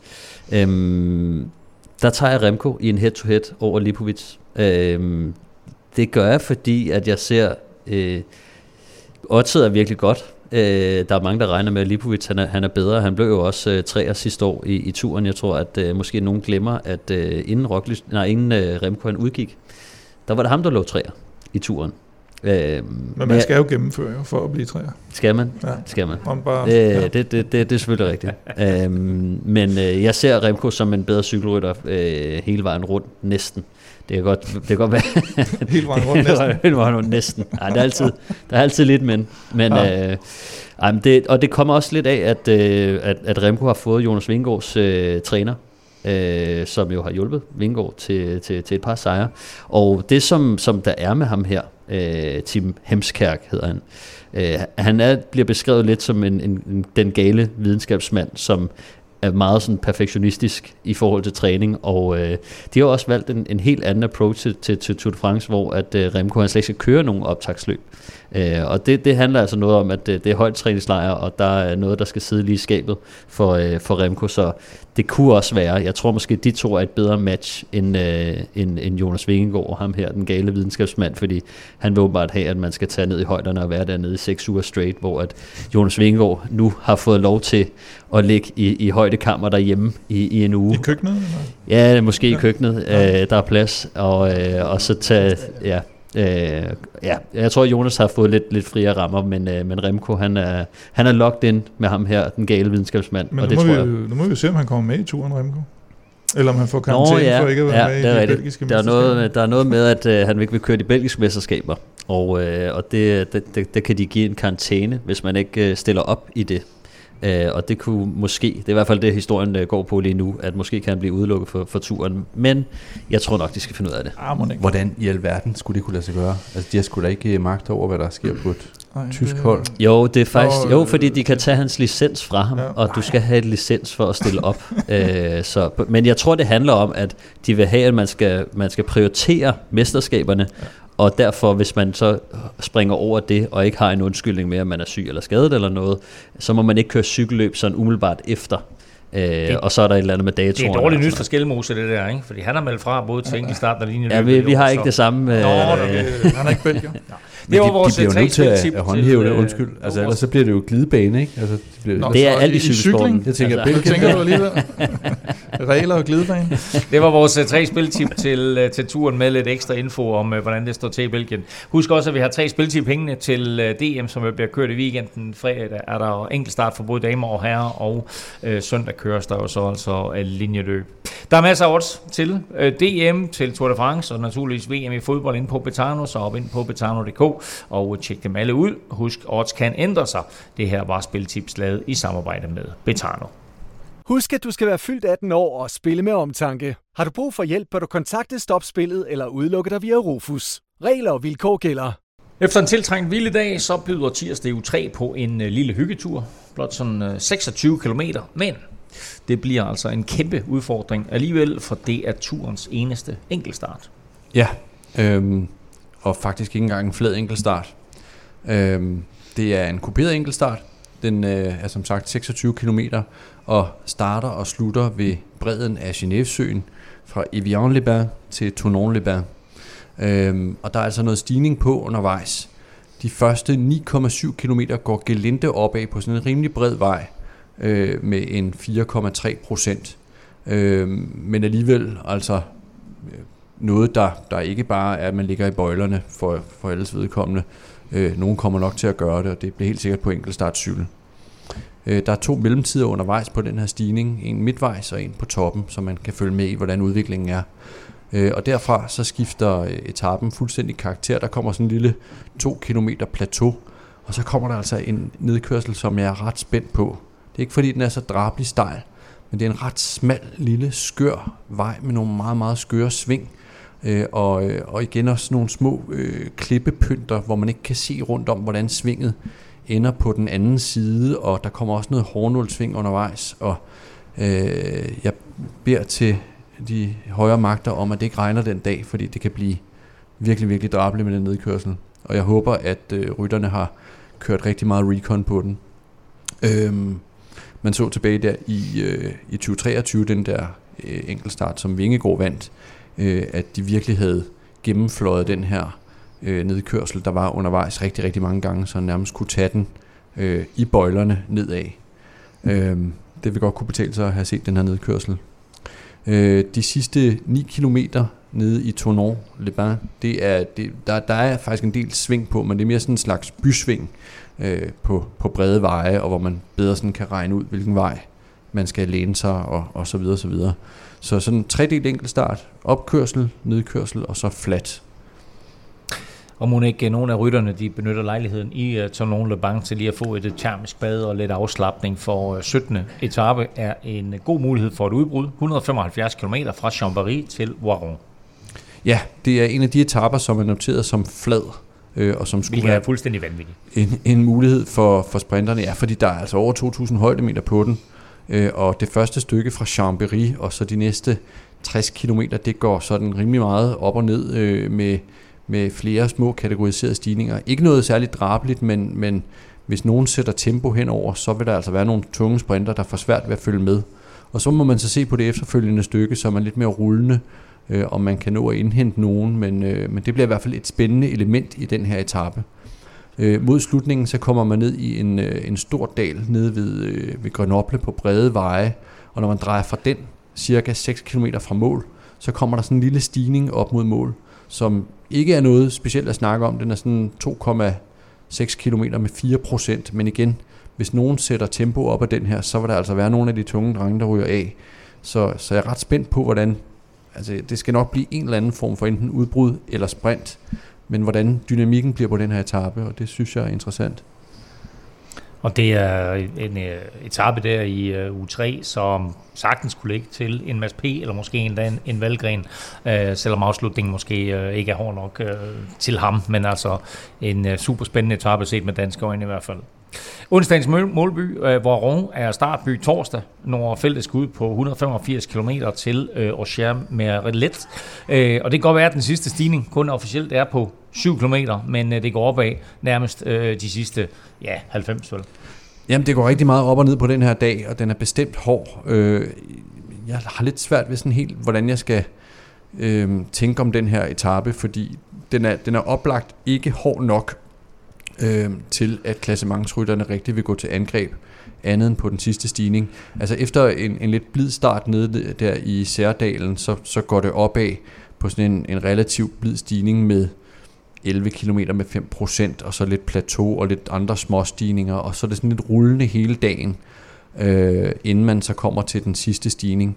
Der tager jeg Remco i en head-to-head over Lipovic. Det gør jeg, fordi at jeg ser, oddset er virkelig godt. Der er mange, der regner med, at Lipovic han er bedre. Han blev jo også 3'er sidste år i turen. Jeg tror, at måske nogen glemmer, at inden Remco han udgik, der var det ham, der lå 3'er i turen. Men man skal jo gennemføre for at blive 3'er. Skal man? Ja. Skal man. Det er selvfølgelig rigtigt. Men jeg ser Remco som en bedre cykelrytter hele vejen rundt, næsten. Det kan godt være. Hele vejen rundt næsten. Hele vejen rundt næsten. Ej, der er altid lidt men. Og det kommer også lidt af, at Remco har fået Jonas Vingegaards træner, som jo har hjulpet Vingegaard til et par sejre. Og det, som der er med ham her, Tim Hemskærk hedder han, han bliver beskrevet lidt som den gale videnskabsmand, som er meget sådan perfektionistisk i forhold til træning, og de har også valgt en helt anden approach til Tour de France, hvor at Remco han slet ikke skal køre nogen optagsløb. Og det handler altså noget om, at det er højt træningslejr, og der er noget, der skal sidde lige i skabet for Remco, så det kunne også være, jeg tror måske, de to er et bedre match end Jonas Vingegaard og ham her, den gale videnskabsmand, fordi han vil åbenbart have, at man skal tage ned i højderne og være dernede i 6 uger straight, hvor at Jonas Vingegaard nu har fået lov til at ligge i højdekammer derhjemme i en uge. I køkkenet? Eller? Ja, måske i køkkenet, der er plads, og så tage, jeg tror, Jonas har fået lidt friere rammer, men Remco, han er locked in med ham her, den gale videnskabsmand. Men nu må vi se, om han kommer med i turen, Remco. Eller om han får karantæne for ikke at være med i de belgiske mesterskaber. Der er noget med, at han ikke vil køre de belgiske mesterskaber, og det kan de give en karantæne, hvis man ikke stiller op i det. Og det kunne måske, det er i hvert fald det, historien går på lige nu, at måske kan han blive udelukket for turen, men jeg tror nok, de skal finde ud af det. Hvordan i alverden skulle det kunne lade sig gøre? Altså, de har sgu da ikke magt over, hvad der sker på et tysk hold. Jo, det er faktisk, fordi de kan tage hans licens fra ham, og du skal have et licens for at stille op. Men jeg tror, det handler om, at de vil have, at man skal prioritere mesterskaberne, og derfor, hvis man så springer over det, og ikke har en undskyldning med, at man er syg eller skadet eller noget, så må man ikke køre cykelløb sådan umiddelbart efter. Og så er der et eller andet med datoren. Det er dårligt nyt for Skelmose, det der, ikke? Fordi han har meldt fra både til enkeltstart og linjeløb. Ja, vi har ikke det samme. Han er ikke belgier. Det var vores de bliver nødt til at håndhæve det, undskyld. Altså, ellers så bliver det jo glidebane, ikke? Altså, det er alt i cykelsporten. Jeg tænker, altså, tænker du alligevel? Regler og glidebane. Det var vores 3 spiltip til turen med lidt ekstra info om, hvordan det står til i Belgien. Husk også, at vi har 3 spiltip hængende til DM, som bliver kørt i weekenden. Fredag er der enkeltstart for både damer og herrer, og søndag køres der jo så altså linjeløb. Der er masser af odds til DM, til Tour de France, og naturligvis VM i fodbold inde på Betano, så op ind på betano.dk og tjek dem alle ud. Husk, odds kan ændre sig. Det her var spiltips lavet i samarbejde med Betano. Husk, at du skal være fyldt 18 år og spille med omtanke. Har du brug for hjælp, bør du kontakte Stop Spillet eller udelukke dig via Rufus. Regler og vilkår gælder. Efter en tiltrængt hviledag, så byder tirsdag U3 på en lille hyggetur. Blot sådan 26 kilometer, men det bliver altså en kæmpe udfordring alligevel, for det er turens eneste enkeltstart. Ja, og faktisk ikke engang en flad enkeltstart. Det er en kuperet enkeltstart. Den er som sagt 26 kilometer og starter og slutter ved bredden af Genèvesøen fra Evian-les-Bains til Tournon-les-Bains. Og der er altså noget stigning på undervejs. De første 9,7 kilometer går gelinde opad på sådan en rimelig bred vej med en 4,3%. Men alligevel altså noget, der ikke bare er, at man ligger i bøjlerne for alles vedkommende. Nogen kommer nok til at gøre det, og det bliver helt sikkert på enkeltstartcykel. Der er 2 mellemtider undervejs på den her stigning, en midtvejs og en på toppen, så man kan følge med i, hvordan udviklingen er. Og derfra så skifter etapen fuldstændig karakter. Der kommer sådan en lille 2 kilometer plateau, og så kommer der altså en nedkørsel, som jeg er ret spændt på. Det er ikke fordi, den er så drabelig stejl, men det er en ret smal, lille, skør vej med nogle meget, meget skøre sving. Og igen også nogle små klippepynter, hvor man ikke kan se rundt om, hvordan svinget ender på den anden side, og der kommer også noget hårnålsving undervejs, og jeg beder til de højere magter om, at det ikke regner den dag, fordi det kan blive virkelig, virkelig drabeligt med den nedkørsel. Og jeg håber, at rytterne har kørt rigtig meget recon på den. Man så tilbage der i 2023, den der enkeltstart, som Vingegaard vandt, at de virkelig havde gennemfløjet den her nedkørsel, der var undervejs rigtig, rigtig mange gange, så nærmest kunne tage den i bøjlerne nedad. Det vil godt kunne betale sig at have set den her nedkørsel. De sidste 9 kilometer nede i Thonon-les-Bains, der er faktisk en del sving på, men det er mere sådan en slags bysving på brede veje, og hvor man bedre sådan kan regne ud, hvilken vej man skal læne sig, og så videre, så videre. Så sådan en 3-delt enkeltstart, opkørsel, nedkørsel, og så flat. Og må ikke nogen af rytterne, de benytter lejligheden i Thonon-les-Bains til lige at få et termisk bad og lidt afslapning, for 17. etape er en god mulighed for et udbrud. 175 km fra Chambéry til Voiron. Ja, det er en af de etaper, som er noteret som flad, og som skulle være fuldstændig vanvittigt. En mulighed for sprinterne, ja, fordi der er altså over 2.000 højdemeter på den, og det første stykke fra Chambéry, og så de næste 60 km, det går sådan rimelig meget op og ned med flere små kategoriserede stigninger. Ikke noget særligt drabeligt, men hvis nogen sætter tempo henover, så vil der altså være nogle tunge sprinter, der får svært ved at følge med. Og så må man så se på det efterfølgende stykke, som er lidt mere rullende, om man kan nå at indhente nogen, men det bliver i hvert fald et spændende element i den her etape. Mod slutningen så kommer man ned i en stor dal nede ved Grenoble på brede veje, og når man drejer fra den cirka 6 km fra mål, så kommer der sådan en lille stigning op mod mål, som ikke er noget specielt at snakke om. Den er sådan 2,6 km med 4%, men igen, hvis nogen sætter tempo op af den her, så vil der altså være nogle af de tunge drenge, der ryger af. Så jeg er ret spændt på, hvordan, altså det skal nok blive en eller anden form for enten udbrud eller sprint, men hvordan dynamikken bliver på den her etape, og det synes jeg er interessant. Og det er en etape der i uge 3, som sagtens kunne ligge til en Mads P. eller måske en Valgren, selvom afslutningen måske ikke er hård nok til ham, men altså en super spændende etape set med danske øjne i hvert fald. Onsdagens målby, Voiron, er startby torsdag, når feltet skal ud på 185 km til Auxerre-Merlet. Og det kan godt være, at den sidste stigning kun officielt er på 7 km, men det går opad nærmest de sidste 90 vel. Jamen, det går rigtig meget op og ned på den her dag, og den er bestemt hård. Jeg har lidt svært ved sådan helt, hvordan jeg skal tænke om den her etape, fordi den er oplagt ikke hård nok til at klassementsrytterne rigtig vil gå til angreb andet end på den sidste stigning. Altså efter en lidt blid start nede der i Særdalen, så går det opad på sådan en relativt blid stigning med 11 km med 5%, og så lidt plateau og lidt andre små stigninger, og så er det sådan lidt rullende hele dagen, inden man så kommer til den sidste stigning.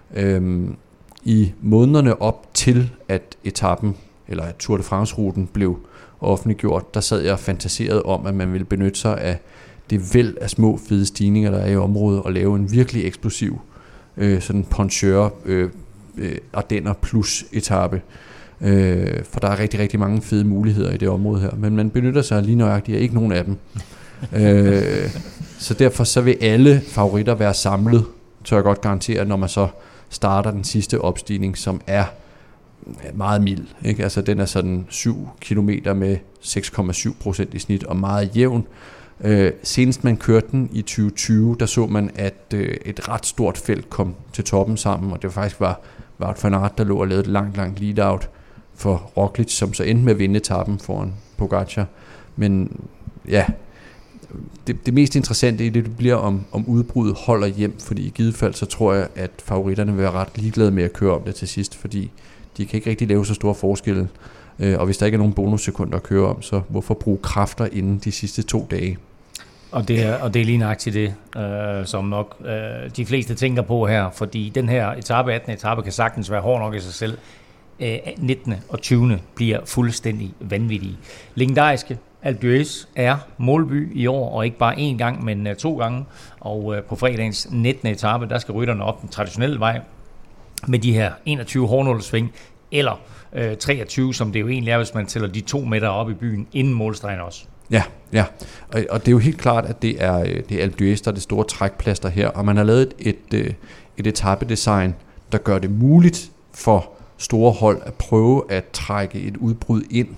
I månederne op til, at etappen, eller at Tour de France-ruten blev offentliggjort, der sad jeg og fantaserede om, at man ville benytte sig af det væld af små fede stigninger, der er i området, og lave en virkelig eksplosiv sådan Poncheur Ardenner plus etape. For der er rigtig, rigtig mange fede muligheder i det område her, men man benytter sig lige nøjagtigt af ikke nogen af dem. Så derfor så vil alle favoritter være samlet, tør jeg godt garantere, når man så starter den sidste opstigning, som er meget mild, ikke? Altså den er sådan 7 kilometer med 6,7% i snit og meget jævn. Senest man kørte den i 2020, der så man, at et ret stort felt kom til toppen sammen, og det faktisk var Wout van Aert, der lå og lavede et langt lead-out for Roglic, som så endte med at vinde etappen foran Pogačar. Men ja, det mest interessante i det bliver, om udbruddet holder hjem, fordi i givet fald, så tror jeg, at favoritterne vil være ret ligeglade med at køre om det til sidst, fordi de kan ikke rigtig lave så store forskelle. Og hvis der ikke er nogen bonussekunder at køre om, så hvorfor bruge kræfter inden de sidste 2 dage? Og det er lige nøjagtigt det, som nok de fleste tænker på her, fordi den her etape, 18. etape, kan sagtens være hård nok i sig selv. 19. og 20. bliver fuldstændig vanvittige. Legendariske Alpe d'Huez er målby i år, og ikke bare én gang, men 2 gange. Og på fredagens 19. etape, der skal rytterne op den traditionelle vej med de her 21 hårdnålesving, eller 23, som det jo egentlig er, hvis man tæller de 2 meter op i byen inden målstregen også. Ja. Og det er jo helt klart, at det er Alpe d'Huez, der er det store trækplaster her, og man har lavet et etapedesign, der gør det muligt for store hold at prøve at trække et udbrud ind,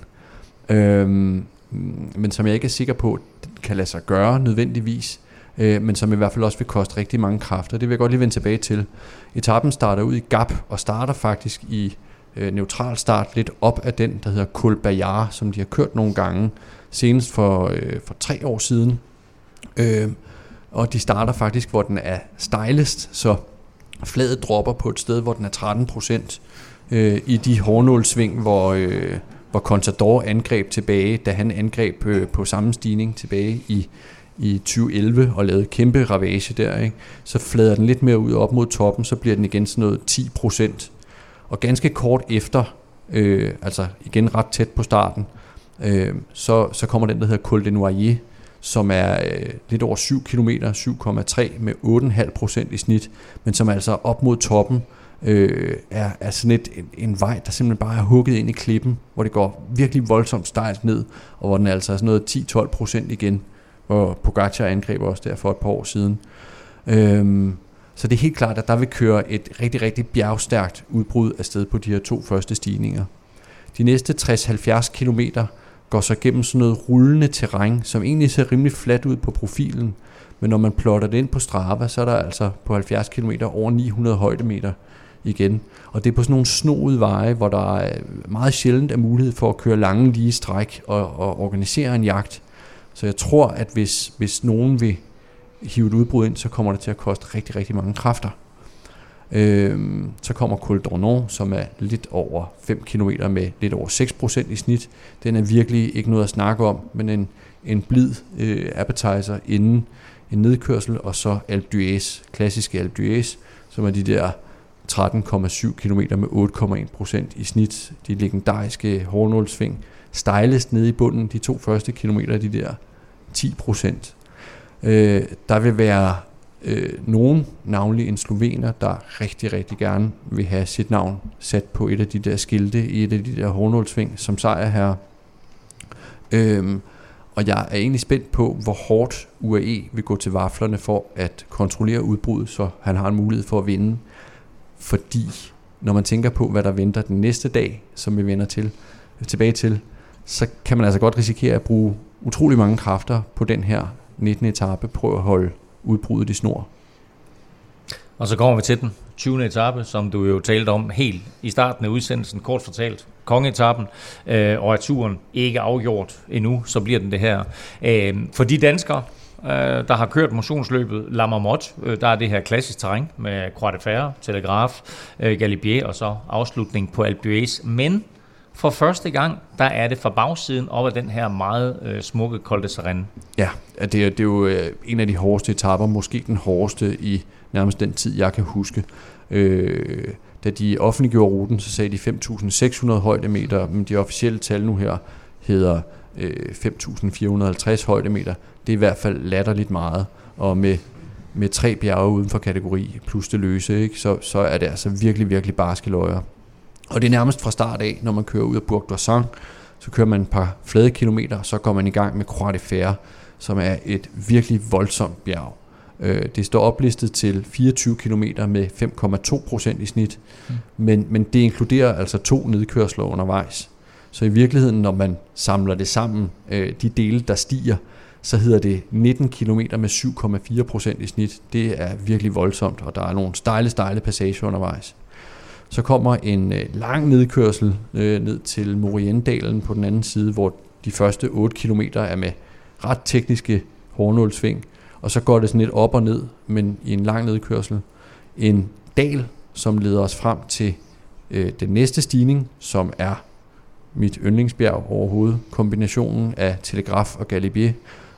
men som jeg ikke er sikker på, kan lade sig gøre nødvendigvis, men som i hvert fald også vil koste rigtig mange kræfter. Det vil jeg godt lige vende tilbage til. Etappen starter ud i Gap, og starter faktisk i neutral start lidt op af den, der hedder Col Bayard, som de har kørt nogle gange, senest for 3 år siden. Og de starter faktisk, hvor den er stejlest, så fladet dropper på et sted, hvor den er 13%, i de hårnålsving, hvor Contador angreb tilbage, da han angreb på samme stigning tilbage i 2011 og lavede kæmpe ravage der, ikke? Så flader den lidt mere ud op mod toppen, så bliver den igen sådan noget 10%. Og ganske kort efter, altså igen ret tæt på starten, så kommer den, der hedder Col de Noyer, som er lidt over 7 km, 7,3 med 8,5% i snit, men som altså op mod toppen er sådan en vej, der simpelthen bare er hugget ind i klippen, hvor det går virkelig voldsomt stejlt ned, og hvor den altså er sådan noget 10-12% igen, hvor Pogačar angreb også der for et par år siden. Så det er helt klart, at der vil køre et rigtig, rigtig bjergstærkt udbrud afsted på de her 2 første stigninger. De næste 60-70 kilometer går så gennem sådan noget rullende terræn, som egentlig ser rimelig fladt ud på profilen, men når man plotter det ind på Strava, så er der altså på 70 km over 900 højdemeter igen. Og det er på sådan nogle snoede veje, hvor der er meget sjældent er mulighed for at køre lange lige stræk og organisere en jagt. Så jeg tror, at hvis nogen vil hive et udbrud ind, så kommer det til at koste rigtig, rigtig mange kræfter. Så kommer Col d'Ornon, som er lidt over 5 km med lidt over 6% i snit. Den er virkelig ikke noget at snakke om, men en blid appetizer inden en nedkørsel, og så Alpe d'Huez, klassiske Alpe d'Huez, som er de der 13,7 km med 8,1% i snit. De legendariske hårnålsving. Stejlest nede i bunden, de 2 første kilometer, de der 10%. Der vil være nogen, navnlig en slovener, der rigtig, rigtig gerne vil have sit navn sat på et af de der skilte i et af de der hårnålsving som sejrherre. Og jeg er egentlig spændt på, hvor hårdt UAE vil gå til vaflerne for at kontrollere udbruddet, så han har en mulighed for at vinde. Fordi når man tænker på, hvad der venter den næste dag, som vi vender tilbage til, så kan man altså godt risikere at bruge utrolig mange kræfter på den her 19. etape, prøve at holde udbruddet i snor. Og så kommer vi til den 20. etape, som du jo talte om helt i starten af udsendelsen, kort fortalt. Kongeetappen, og er turen ikke afgjort endnu, så bliver den det her. For de danskere, der har kørt motionsløbet La Marmotte, der er det her klassisk terræn med Croix de Fer, Telegraph, Galibier og så afslutning på Alpe d'Huez. Men for første gang, der er det fra bagsiden op ad den her meget smukke Col de Seren. Ja, det er jo en af de hårdeste etaper, måske den hårdeste i nærmest den tid, jeg kan huske. Da de offentliggjorde ruten, så sagde de 5.600 højdemeter, men de officielle tal nu her hedder 5.450 højdemeter. Det er i hvert fald latterligt meget, og med 3 bjerge uden for kategori, plus det løse, ikke? Så er det altså virkelig, virkelig barske løjer. Og det er nærmest fra start af, når man kører ud af Bourg d'Oisans, så kører man et par flade kilometer, så går man i gang med Croix de Fer, som er et virkelig voldsomt bjerg. Det står oplistet til 24 km med 5,2% i snit, men det inkluderer altså 2 nedkørsler undervejs. Så i virkeligheden, når man samler det sammen, de dele, der stiger, så hedder det 19 km med 7,4% i snit. Det er virkelig voldsomt, og der er nogle stejle passager undervejs. Så kommer en lang nedkørsel ned til Maurienne-dalen på den anden side, hvor de første 8 km er med ret tekniske hårnålsving, og så går det sådan lidt op og ned, men i en lang nedkørsel. En dal, som leder os frem til den næste stigning, som er mit yndlingsbjerg overhovedet, kombinationen af Telegraph og Galibier,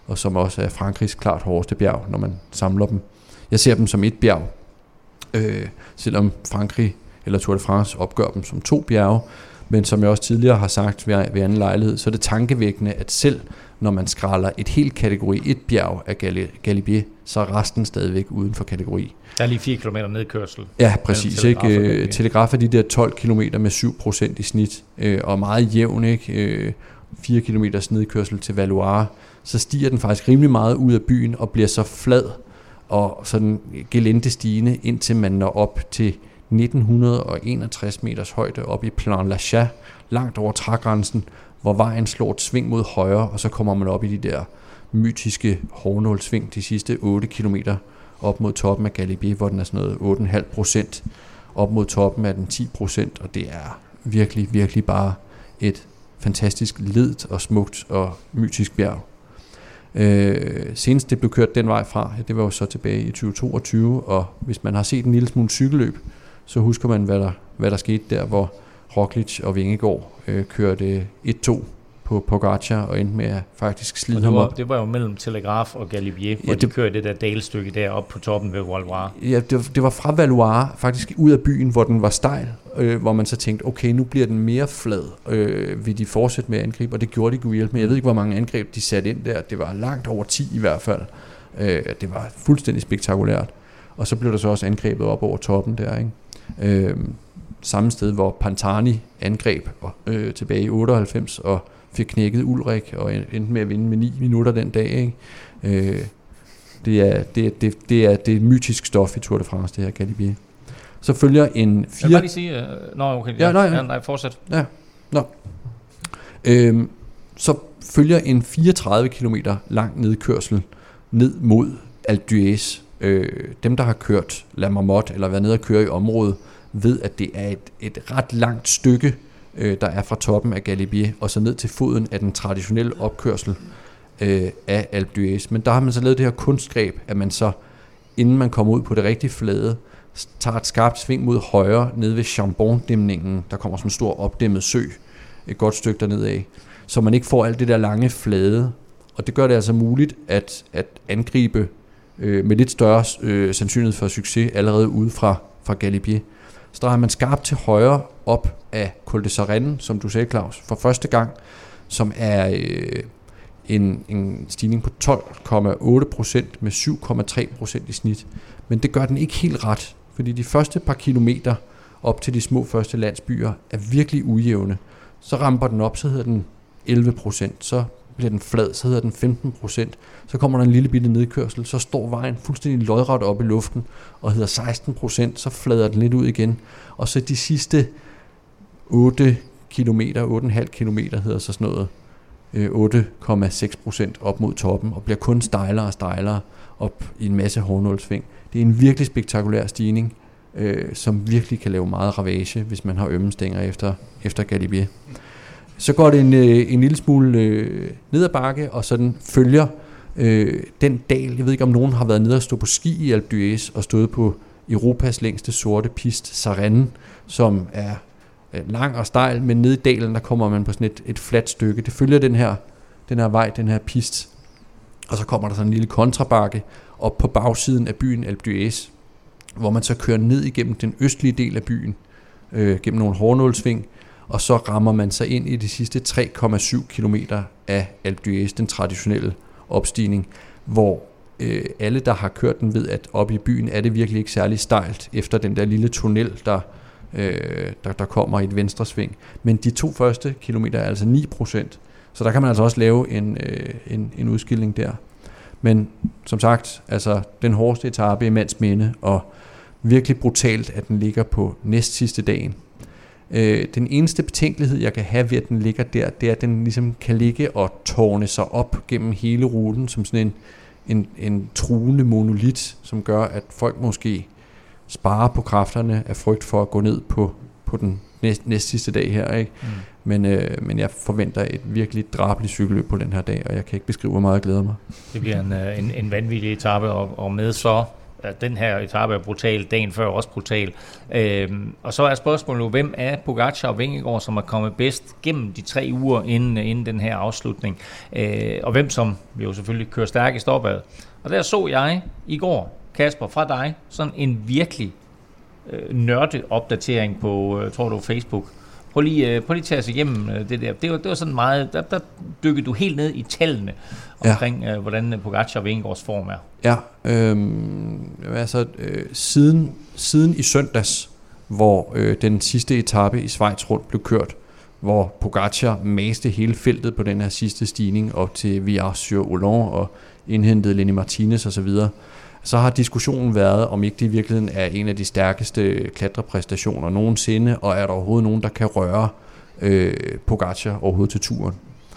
og som også er Frankrigs klart hårdeste bjerg, når man samler dem. Jeg ser dem som et bjerg, selvom Frankrig eller Tour de France opgør dem som 2 bjerge, men som jeg også tidligere har sagt ved anden lejlighed, så er det tankevækkende, at selv når man skralder et helt kategori 1 bjerg af Galibier, så er resten stadigvæk uden for kategori. Der er lige 4 km nedkørsel. Ja, præcis. Telegraf er de der 12 km med 7% i snit, og meget jævn, ikke? 4 km nedkørsel til Valois, så stiger den faktisk rimelig meget ud af byen og bliver så flad og sådan gelendestigende, indtil man når op til 1961 meters højde op i Plan Lachat, langt over trægrænsen, hvor vejen slår et sving mod højre, og så kommer man op i de der mytiske hårnålsving de sidste 8 kilometer op mod toppen af Galibier, hvor den er sådan noget 8,5%. Op mod toppen er den 10%, og det er virkelig, virkelig bare et fantastisk ledt og smukt og mytisk bjerg. Senest det blev kørt den vej fra, det var jo så tilbage i 2022, og hvis man har set en lille smule cykelløb, så husker man, hvad der skete der, hvor Roglic og Vingegaard kørte 1-2 på Pogačar og endte med at faktisk slide ham op. Det var jo mellem Telegraf og Galibier, hvor de kørte det der dalestykke deroppe på toppen ved Valois. Ja, det var fra Valois, faktisk ud af byen, hvor den var stejl, hvor man så tænkte, okay, nu bliver den mere flad, vil de fortsætte med at angribe, og det gjorde de Gouil, men jeg ved ikke, hvor mange angreb de satte ind der. Det var langt over 10 i hvert fald. Det var fuldstændig spektakulært. Og så blev der så også angrebet op over toppen der, ikke? Samme sted, hvor Pantani angreb tilbage i 98 og fik knækket Ulrik og endte med at vinde med 9 minutter den dag, ikke? Det er mytisk stof i Tour de France, det her Galibier. Så følger en 4... Jeg vil bare lige sige... okay. Nej, fortsæt. Ja, så følger en 34 km lang nedkørsel ned mod Alpe d'Huez. Dem, der har kørt La Marmotte eller været nede og køre i området, ved, at det er et ret langt stykke, der er fra toppen af Galibier, og så ned til foden af den traditionelle opkørsel af Alpe d'Huez. Men der har man så lavet det her kunstgreb, at man så, inden man kommer ud på det rigtige flade, tager et skarpt sving mod højre, nede ved Chambon-dæmningen. Der kommer sådan en stor opdæmmet sø, et godt stykke dernede af, så man ikke får alt det der lange flade. Og det gør det altså muligt at angribe med lidt større sandsynlighed for succes allerede ude fra Galibier. Så der har man skarpt til højre op af Col de Sarenne, som du sagde, Claus, for første gang, som er en stigning på 12,8% med 7,3% i snit. Men det gør den ikke helt ret, fordi de første par kilometer op til de små første landsbyer er virkelig ujævne. Så ramper den op, så hedder den 11%, så bliver den flad, så hedder den 15%, så kommer der en lille bitte nedkørsel, så står vejen fuldstændig lodret op i luften og hedder 16%, så flader den lidt ud igen, og så de sidste 8,5 kilometer hedder så sådan noget 8,6% op mod toppen, og bliver kun stejlere og stejlere op i en masse hårnålsving. Det er en virkelig spektakulær stigning, som virkelig kan lave meget ravage, hvis man har ømme stænger efter Galibier. Så går det en lille smule ned ad bakke, og sådan følger den dal. Jeg ved ikke, om nogen har været nede og stå på ski i Alpe d'Huez og stået på Europas længste sorte piste, Sarenne, som er lang og stejl, men nede i dalen, der kommer man på sådan et fladt stykke. Det følger den her vej, den her piste, og så kommer der sådan en lille kontrabakke op på bagsiden af byen Alpe d'Huez, hvor man så kører ned igennem den østlige del af byen, gennem nogle hårnålsving, og så rammer man sig ind i de sidste 3,7 kilometer af Alpe d'Huez, den traditionelle opstigning, hvor alle, der har kørt den, ved, at oppe i byen er det virkelig ikke særlig stejlt, efter den der lille tunnel, der kommer i et venstresving. Men de 2 første kilometer er altså 9%, så der kan man altså også lave en udskilling der. Men som sagt, altså den hårdeste etape i mands minde, og virkelig brutalt, at den ligger på næst sidste dagen. Den eneste betænkelighed, jeg kan have ved, at den ligger der, det er, at den ligesom kan ligge og tårne sig op gennem hele ruten, som sådan en truende monolit, som gør, at folk måske sparer på kræfterne af frygt for at gå ned på den næst sidste dag her, ikke? Men jeg forventer et virkelig drabeligt cykelløb på den her dag, og jeg kan ikke beskrive, hvor meget jeg glæder mig. Det bliver en vanvittig etape, og med så den her etape er brutal, dagen før også brutal. Og så er spørgsmålet jo, hvem er Pogačar og Vingegaard, som er kommet bedst gennem de 3 uger inden den her afslutning, og hvem som jo selvfølgelig kører stærkest opad. Og der så jeg i går, Kasper, fra dig, sådan en virkelig nørdeopdatering på, tror du, Facebook. Prøv lige at tage os igennem det der. Det var sådan meget, der dykkede du helt ned i tallene omkring, hvordan Pogačar og Vingegaards form er. Ja, siden i søndags, hvor den sidste etape i Schweiz rundt blev kørt, hvor Pogačar maste hele feltet på den her sidste stigning op til Villars-sur-Oulon og indhentede Lenny Martinez osv., så har diskussionen været, om ikke det i virkeligheden er en af de stærkeste klatrepræstationer nogensinde, og er der overhovedet nogen, der kan røre Pogačar overhovedet til turen.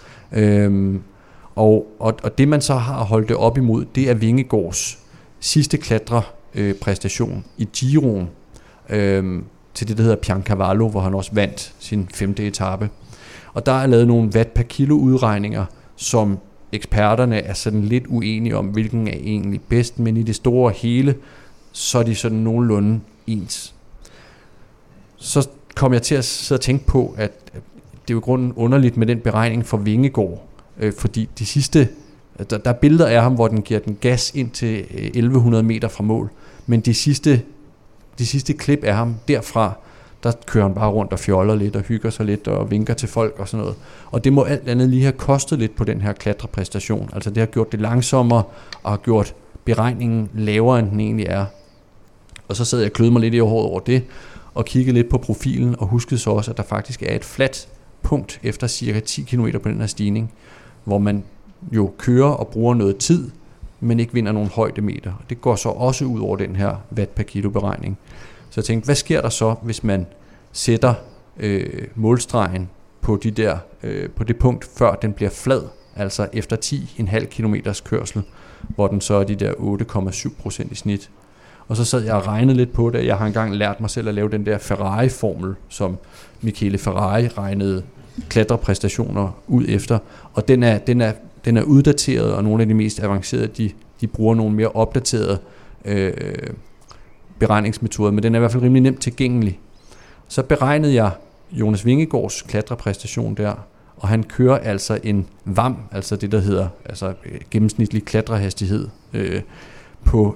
Og det man så har holdt det op imod, det er Vingegaards sidste klatrepræstation i Giroen, til det, der hedder Piancavallo, hvor han også vandt sin 5. etape. Og der er lavet nogle watt per kilo udregninger, som eksperterne er sådan lidt uenige om, hvilken er egentlig bedst, men i det store hele, så er de sådan nogenlunde ens. Så kom jeg til at sidde og tænke på, at det er jo i grunden underligt med den beregning for Vingegaard, fordi de sidste, der er billeder af ham, hvor den giver den gas ind til 1100 meter fra mål, men de sidste klip af ham derfra, der kører han bare rundt og fjoller lidt og hygger sig lidt og vinker til folk og sådan noget. Og det må alt andet lige have kostet lidt på den her klatrepræstation. Altså det har gjort det langsommere og har gjort beregningen lavere, end den egentlig er. Og så sad jeg og kløede mig lidt i håret over det og kiggede lidt på profilen og huskede så også, at der faktisk er et fladt punkt efter cirka 10 km på den her stigning, hvor man jo kører og bruger noget tid, men ikke vinder nogen højdemeter. Og det går så også ud over den her watt per kilo beregning. Så jeg tænkte, hvad sker der så, hvis man sætter målstregen på på det punkt, før den bliver flad, altså efter 10,5 kilometers kørsel, hvor den så er de der 8,7% i snit. Og så sad jeg og regnede lidt på det. Jeg har engang lært mig selv at lave den der Ferrari-formel, som Michele Ferrari regnede klatrepræstationer ud efter. Og den er uddateret, og nogle af de mest avancerede, de bruger nogle mere opdaterede beregningsmetoder, men den er i hvert fald rimelig nemt tilgængelig. Så beregnede jeg Jonas Vingegaards klatrepræstation der, og han kører altså en VAM, altså det der hedder gennemsnitlig klatrehastighed, på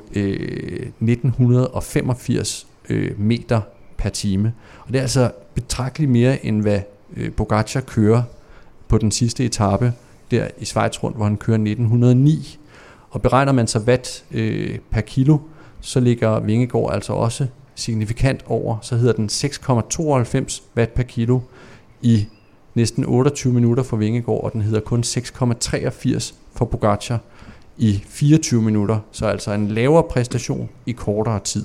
1985 meter per time. Og det er altså betragteligt mere, end hvad Pogačar kører på den sidste etape der i Schweiz rundt, hvor han kører 1909. Og beregner man så watt per kilo, så ligger Vingegaard altså også signifikant over, så hedder den 6,92 watt per kilo i næsten 28 minutter for Vingegaard, og den hedder kun 6,83 for Pogačar i 24 minutter, så altså en lavere præstation i kortere tid.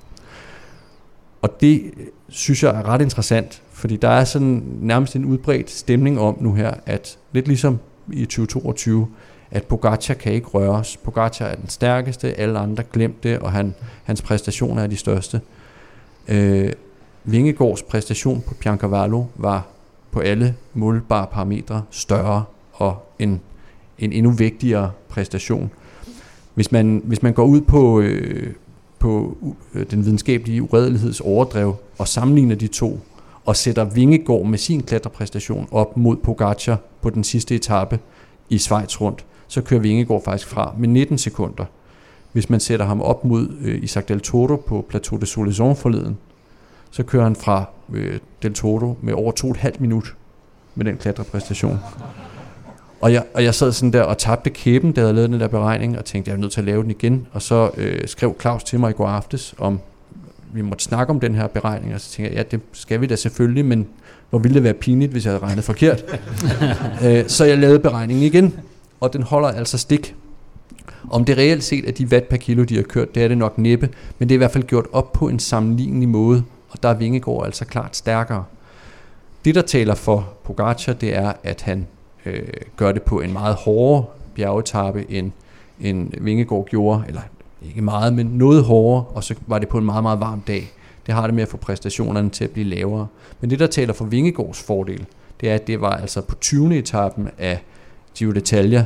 Og det synes jeg er ret interessant, fordi der er sådan nærmest en udbredt stemning om nu her, at lidt ligesom i 2022, at Pogačar kan ikke røres. Pogačar er den stærkeste, alle andre glemte det, og hans præstationer er de største. Vingegaards præstation på Piancavallo var på alle målbare parametre større og en endnu vigtigere præstation. Hvis man går ud på den videnskabelige uredeligheds-overdrev og sammenligner de to, og sætter Vingegaard med sin klatrepræstation op mod Pogačar på den sidste etape i Schweiz rundt, så kører Vingegaard faktisk fra med 19 sekunder. Hvis man sætter ham op mod Isaac Del Toro på Plateau de Solaison forleden, så kører han fra Del Toro med over 2,5 minut med den klatrepræstation. Og jeg sad sådan der og tabte kæben, da jeg havde lavet den der beregning, og tænkte, jeg er nødt til at lave den igen. Og så skrev Claus til mig i går aftes, om vi måtte snakke om den her beregning, og så tænkte jeg, ja, det skal vi da selvfølgelig, men hvor ville det være pinligt, hvis jeg havde regnet forkert. Så jeg lavede beregningen igen, og den holder altså stik. Om det reelt set er de watt per kilo, de har kørt, det er det nok næppe, men det er i hvert fald gjort op på en sammenlignelig måde, og der er Vingegaard altså klart stærkere. Det, der taler for Pogačar, det er, at han gør det på en meget hårdere bjergetape, end Vingegaard gjorde, eller ikke meget, men noget hårdere, og så var det på en meget, meget varm dag. Det har det med at få præstationerne til at blive lavere. Men det, der taler for Vingegaards fordel, det er, at det var altså på 20. etapen af Giro d'Italia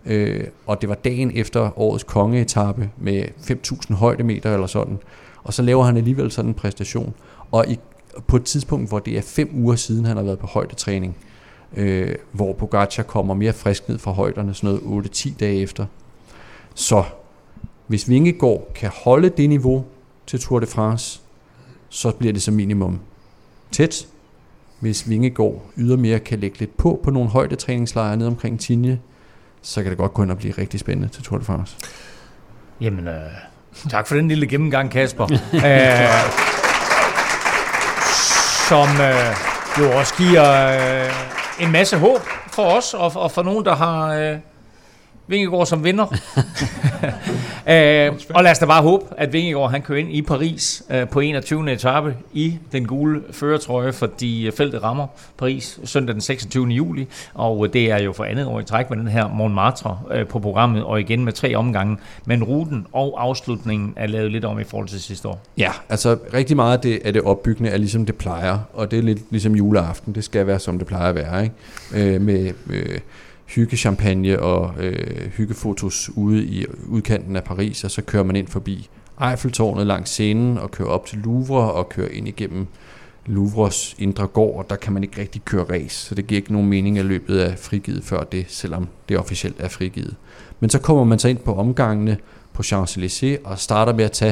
og det var dagen efter årets kongeetappe med 5.000 højdemeter eller sådan, og så laver han alligevel sådan en præstation, og på et tidspunkt, hvor det er 5 uger siden, han har været på højdetræning, hvor Pogačar kommer mere frisk ned fra højderne, sådan noget 8-10 dage efter. Så hvis Vingegaard kan holde det niveau til Tour de France, så bliver det som minimum tæt. Hvis Vingegaard ydermere kan lægge lidt på nogle højdetræningslejre ned omkring Tignes, så kan det godt gå ind og blive rigtig spændende til Tour de France. Jamen, tak for den lille gennemgang, Kasper. Som jo også giver en masse håb for os, og for nogen, der har Vingegaard som vinder. Og lad os da bare håbe, at Vingegaard han kører ind i Paris på 21. etape i den gule førertrøje, fordi feltet rammer Paris søndag den 26. juli, og det er jo for andet år i træk med den her Montmartre på programmet, og igen med 3 omgange, men ruten og afslutningen er lavet lidt om i forhold til sidste år. Ja, altså rigtig meget af det opbyggende er ligesom det plejer, og det er lidt ligesom juleaften, det skal være som det plejer at være, ikke? Med hyggechampagne og hyggefotos ude i udkanten af Paris, og så kører man ind forbi Eiffeltårnet langs scenen og kører op til Louvre og kører ind igennem Louvres indre gård, og der kan man ikke rigtig køre race, så det giver ikke nogen mening, at løbet er frigivet før det, selvom det officielt er frigivet. Men så kommer man så ind på omgangene på Champs-Élysées og starter med at tage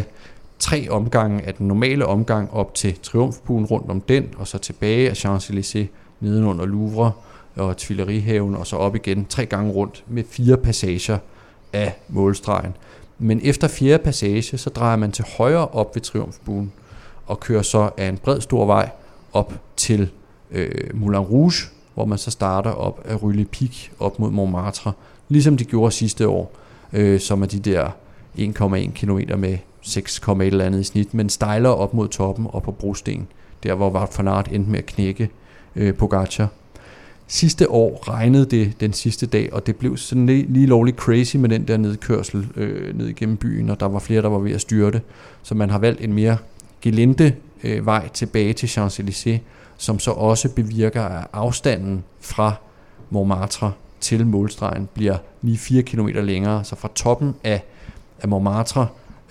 3 omgange af den normale omgang op til Triumfbuen rundt om den, og så tilbage af Champs-Élysées nedenunder Louvre og Tuilerihaven, og så op igen 3 gange rundt med 4 passager af målstregen. Men efter 4. passage, så drejer man til højre op ved Triumfbuen, og kører så af en bred stor vej op til Moulin Rouge, hvor man så starter op af Rue Les Pics op mod Montmartre, ligesom de gjorde sidste år, som er de der 1,1 kilometer med 6,1 eller andet i snit, men stejler op mod toppen og på brosten, der hvor Wout van Aert endte med at knække Pogačar. Sidste år regnede det den sidste dag, og det blev sådan lige lovligt crazy med den der nedkørsel ned igennem byen, og der var flere, der var ved at styrte. Så man har valgt en mere gelinde vej tilbage til Champs-Élysées, som så også bevirker, at afstanden fra Montmartre til målstregen bliver lige 4 km længere. Så fra toppen af Montmartre,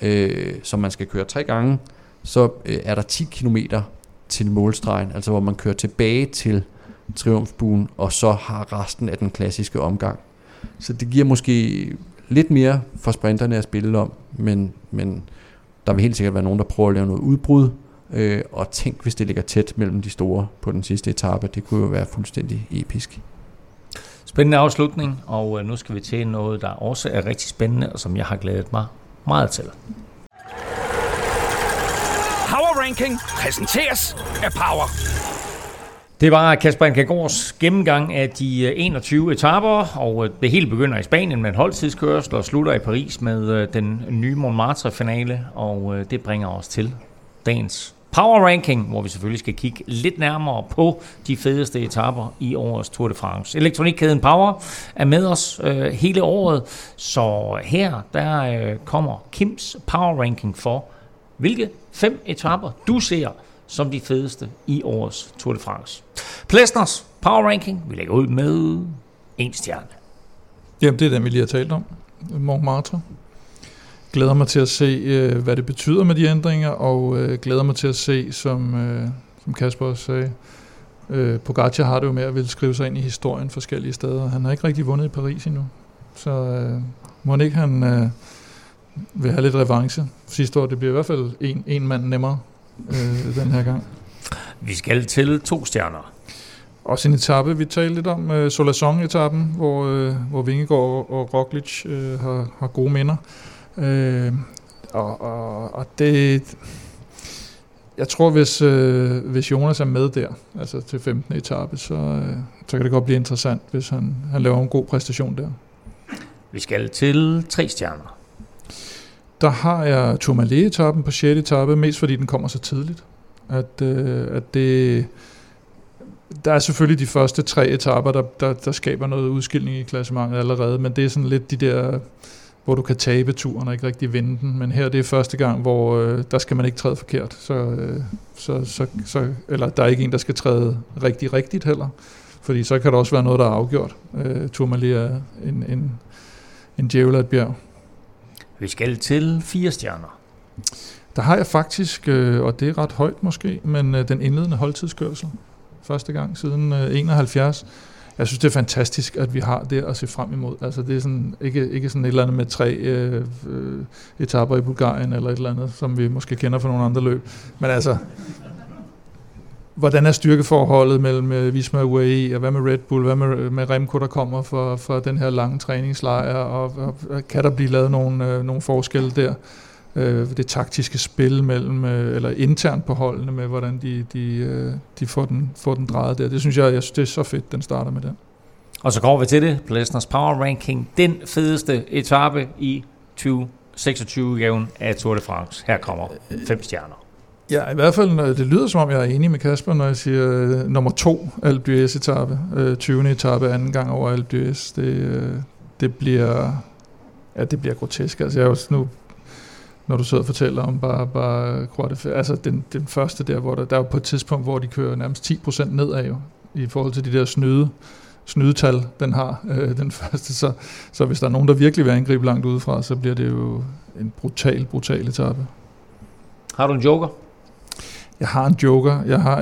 som man skal køre 3 gange, så er der 10 km til målstregen, altså hvor man kører tilbage til Triumfbuen, og så har resten af den klassiske omgang. Så det giver måske lidt mere for sprinterne at spille om, men der vil helt sikkert være nogen, der prøver at lave noget udbrud, og tænk, hvis det ligger tæt mellem de store på den sidste etape. Det kunne jo være fuldstændig episk. Spændende afslutning, og nu skal vi til noget, der også er rigtig spændende, og som jeg har glædet mig meget til. Power Ranking præsenteres af Power. Det var Kasper Ankergaards gennemgang af de 21 etaper, og det hele begynder i Spanien med en holdtidskørsel og slutter i Paris med den nye Montmartre-finale, og det bringer os til dagens Power Ranking, hvor vi selvfølgelig skal kigge lidt nærmere på de fedeste etaper i årets Tour de France. Elektronikkæden Power er med os hele året, så her der kommer Kims Power Ranking for, hvilke 5 etaper du ser som de fedeste i årets Tour de France. Plesners Power Ranking, vi lægger ud med 1 stjerne. Jamen, det er den, vi lige har talt om. Montmartre. Glæder mig til at se, hvad det betyder med de ændringer, og glæder mig til at se, som Kasper også sagde, Pogačar har det jo med at ville skrive sig ind i historien forskellige steder. Han har ikke rigtig vundet i Paris endnu, så må ikke han vil have lidt revanche. Sidste år, det bliver i hvert fald en mand nemmere den her gang. Vi skal til 2 stjerner. Også en etape, vi talte lidt om, Solasson-etappen, hvor Vingegaard og Roglic har gode minder. Og det... Jeg tror, hvis Jonas er med der, altså til 15. etape, så kan det godt blive interessant, hvis han laver en god præstation der. Vi skal til 3 stjerner. Der har jeg Tourmalet-etappen på 6. etape, mest fordi den kommer så tidligt. At det... Der er selvfølgelig de første 3 etaper, der skaber noget udskilning i klassementet allerede, men det er sådan lidt de der, hvor du kan tabe turen og ikke rigtig vinde den. Men her det er første gang, hvor der skal man ikke træde forkert. Så eller der er ikke en, der skal træde rigtigt heller. Fordi så kan der også være noget, der er afgjort. Tourmalet er en djævel af et bjerg. Vi skal til 4 stjerner. Der har jeg faktisk, og det er ret højt måske, men den indledende holdtidskørsel. Første gang siden 71. Jeg synes, det er fantastisk, at vi har det at se frem imod. Altså, det er sådan, ikke sådan et eller andet med 3 etaper i Bulgarien eller et eller andet, som vi måske kender fra nogle andre løb. Men altså, hvordan er styrkeforholdet mellem Visma og UAE, og hvad med Red Bull, hvad med Remco, der kommer for den her lange træningslejr, og kan der blive lavet nogle forskelle der? Det taktiske spil mellem, eller internt på holdene med, hvordan de får den drejet der. Det synes jeg synes, det er så fedt, den starter med den. Og så kommer vi til det. Plesners Power Ranking. Den fedeste etape i 2026-udgaven af Tour de France. Her kommer 5 stjerner. Ja, i hvert fald, det lyder som om, jeg er enig med Kasper, når jeg siger nummer 2 Alpe d'Huez etape, 20. etape, anden gang over Alpe d'Huez. Det bliver grotesk. Altså, jeg er jo nu, når du sidder og fortæller om bare altså den første der, hvor der er jo på et tidspunkt, hvor de kører nærmest 10% nedad jo, i forhold til de der snydetal, den har, den første. Så hvis der er nogen, der virkelig vil angribe langt udefra, så bliver det jo en brutal etape. Har du en joker? Jeg har en joker. Jeg har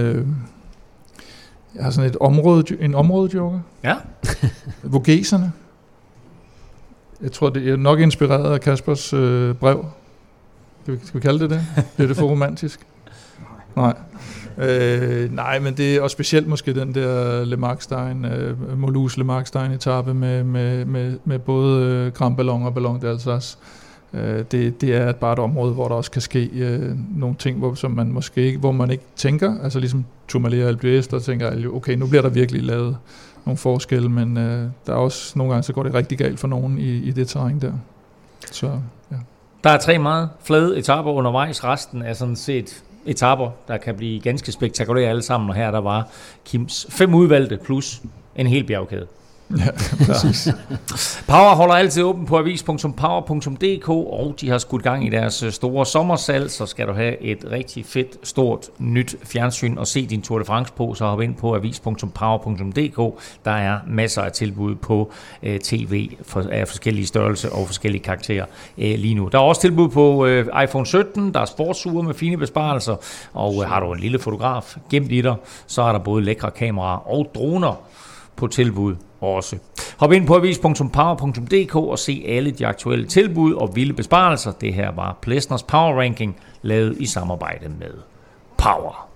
sådan en område-joker. Ja. Vogeserne. Jeg tror, det er nok inspireret af Kaspers brev. Skal vi kalde det det? Bliver det for romantisk? Nej. Nej, men det er også specielt måske den der Le Markstein, Mulhouse-Le Markstein-etape med både Grand Ballon og Ballon d'Alsace. Det er bare et område, hvor der også kan ske nogle ting, hvor man ikke tænker, altså ligesom Tourmalet og Alpe d'Huez, der tænker, okay, nu bliver der virkelig lavet nogle forskelle, men der er også nogle gange, så går det rigtig galt for nogen i det terræn der. Så, ja. Der er 3 meget flade etaper undervejs. Resten er sådan set etaper, der kan blive ganske spektakulære alle sammen, og her der var Kims 5 udvalgte plus en hel bjergkæde. Ja, præcis. Power holder altid åben på avis.power.dk, og de har skudt gang i deres store sommersalg, så skal du have et rigtig fedt, stort, nyt fjernsyn og se din Tour de France på, så hop ind på avis.power.dk. Der er masser af tilbud på tv af forskellige størrelser og forskellige karakterer lige nu. Der er også tilbud på iPhone 17, der er sportsure med fine besparelser, og har du en lille fotograf gemt i dig, så er der både lækre kameraer og droner på tilbud også. Hop ind på avis.power.dk og se alle de aktuelle tilbud og vilde besparelser. Det her var Plesners Power Ranking, lavet i samarbejde med Power.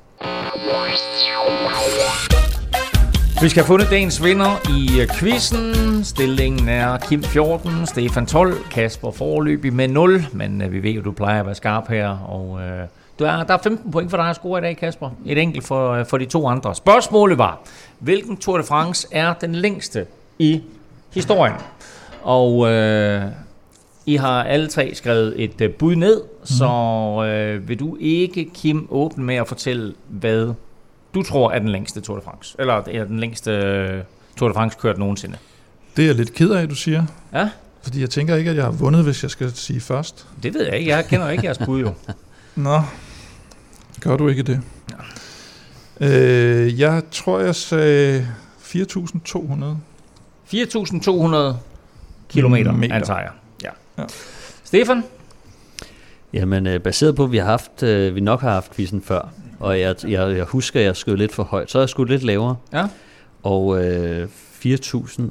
Vi skal have fundet dagens vinder i quizzen. Stillingen er Kim 14, Stefan 12, Kasper foreløbig med 0, men vi ved jo, du plejer at være skarp her, og der er 15 point for dig at score i dag, Kasper. Et enkelt for de 2 andre. Spørgsmålet var, hvilken Tour de France er den længste i historien? Og I har alle 3 skrevet et bud ned, så vil du ikke, Kim, åbne med at fortælle, hvad du tror er den længste Tour de France? Eller er den længste Tour de France kørt nogensinde? Det er jeg lidt ked af, du siger. Ja? Fordi jeg tænker ikke, at jeg har vundet, hvis jeg skal sige først. Det ved jeg ikke. Jeg kender ikke jeres bud, jo. Nå, gør du ikke det? Ja. Jeg tror, jeg sagde 4.200. 4.200 kilometer, antager jeg. Ja. Stefan? Jamen, baseret på, at vi nok har haft quizzen før, og jeg husker, at jeg skød lidt for højt, så er jeg skudt lidt lavere. Ja. Og 4.099.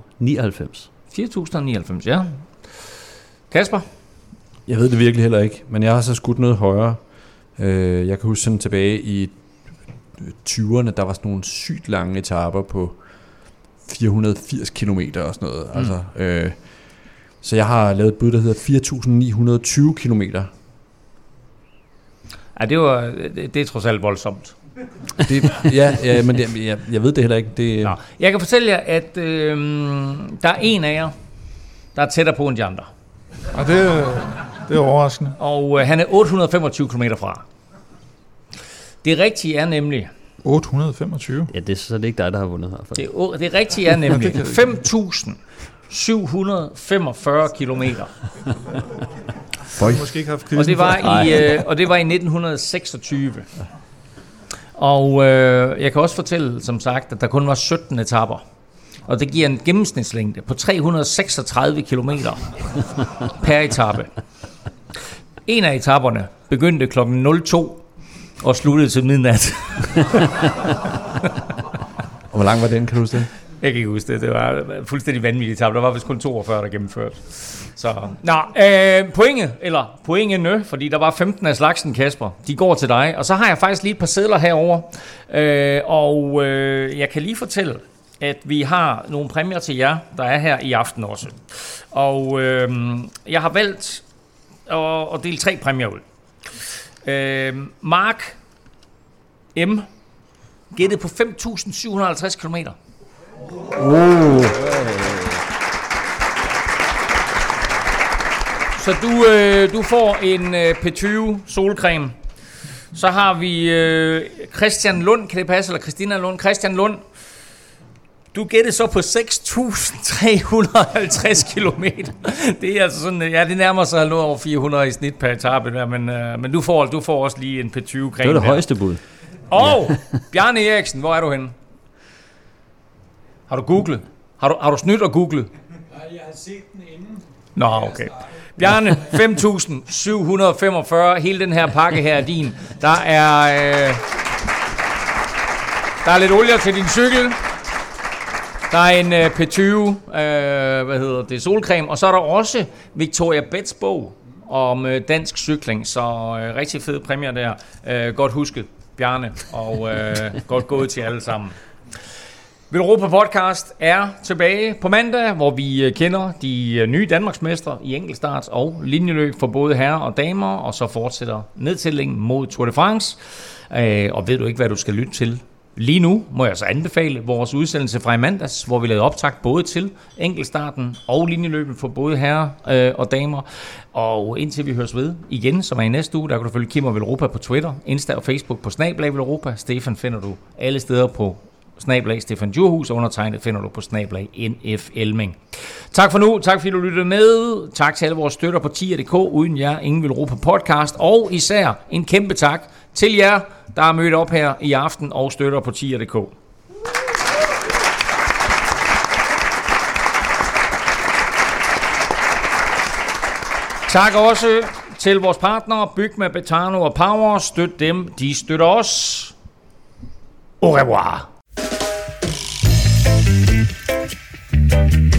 4.099, ja. Kasper? Jeg ved det virkelig heller ikke, men jeg har så skudt noget højere. Jeg kan huske sådan tilbage i 20'erne, der var sådan nogle sygt lange etaper på 480 kilometer og sådan noget. Altså, så jeg har lavet et bud, der hedder 4.920 kilometer. Ja, det er trods alt voldsomt. Men jeg ved det heller ikke. Nå, jeg kan fortælle jer, at der er en af jer, der er tættere på end de andre. Og det er overraskende. Og han er 825 km fra. Det rigtige er nemlig... 825? Ja, det er så ikke dig, der har vundet her. Det rigtige er nemlig 5.745 kilometer. Måske ikke haft og det var i 1926. Og jeg kan også fortælle, som sagt, at der kun var 17 etaper Og det giver en gennemsnitslængde på 336 kilometer per etape. En af etaperne begyndte kl. 02 og sluttede til midnat. Og hvor lang var den, kan du huske det? Jeg kan ikke huske det. Det var fuldstændig vanvittigt etape. Der var vist kun 42, der gennemførte. Så, pointene, fordi der var 15 af slagsen, Kasper. De går til dig. Og så har jeg faktisk lige et par sedler herover. Jeg kan lige fortælle, at vi har nogle præmier til jer, der er her i aften også. Og jeg har valgt at dele 3 præmier ud. Mark M. gættet på 5.750 kilometer. Så du får en P20 solcreme. Så har vi Christian Lund, kan det passe, eller Christina Lund? Christian Lund, du gættede så på 6.350 kilometer. Det er altså sådan, ja, det nærmer sig noget over 400 i snit per etape der, men du får også lige en P20 creme. Det var det højeste bud. Og Bjarne Eriksen, hvor er du henne? Har du googlet? Har du snydt og googlet? Nej, jeg har set den inden. Nå, okay. Bjarne, 5.745. Hele den her pakke her er din. Der er lidt olie til din cykel. Der er en P20 solcreme. Og så er der også Victoria Bets bog om dansk cykling. Så rigtig fede præmier der. Godt husket, Bjarne. Og godt gået til alle sammen. Villeuropa Podcast er tilbage på mandag, hvor vi kender de nye Danmarksmestre i enkeltstart og linjeløb for både herrer og damer, og så fortsætter nedtællingen mod Tour de France. Og ved du ikke, hvad du skal lytte til lige nu, må jeg så anbefale vores udsendelse fra i mandags, hvor vi lavede optakt både til enkeltstarten og linjeløbet for både herrer og damer. Og indtil vi høres ved igen, som er i næste uge, der kan du følge Kim og Villeuropa på Twitter, Insta og Facebook på @Villeuropa. Stefan finder du alle steder på @Stefan Djurhus, og undertegnet finder du på @NF Elming. Tak for nu, tak fordi du lyttede med. Tak til alle vores støtter på tier.dk. Uden jer, ingen Villeuropa Podcast. Og især en kæmpe tak til jer, der er mødt op her i aften og støtter på tier.dk. Tak også til vores partnere, Byg med Betano og Power. Støt dem, de støtter os. Au revoir.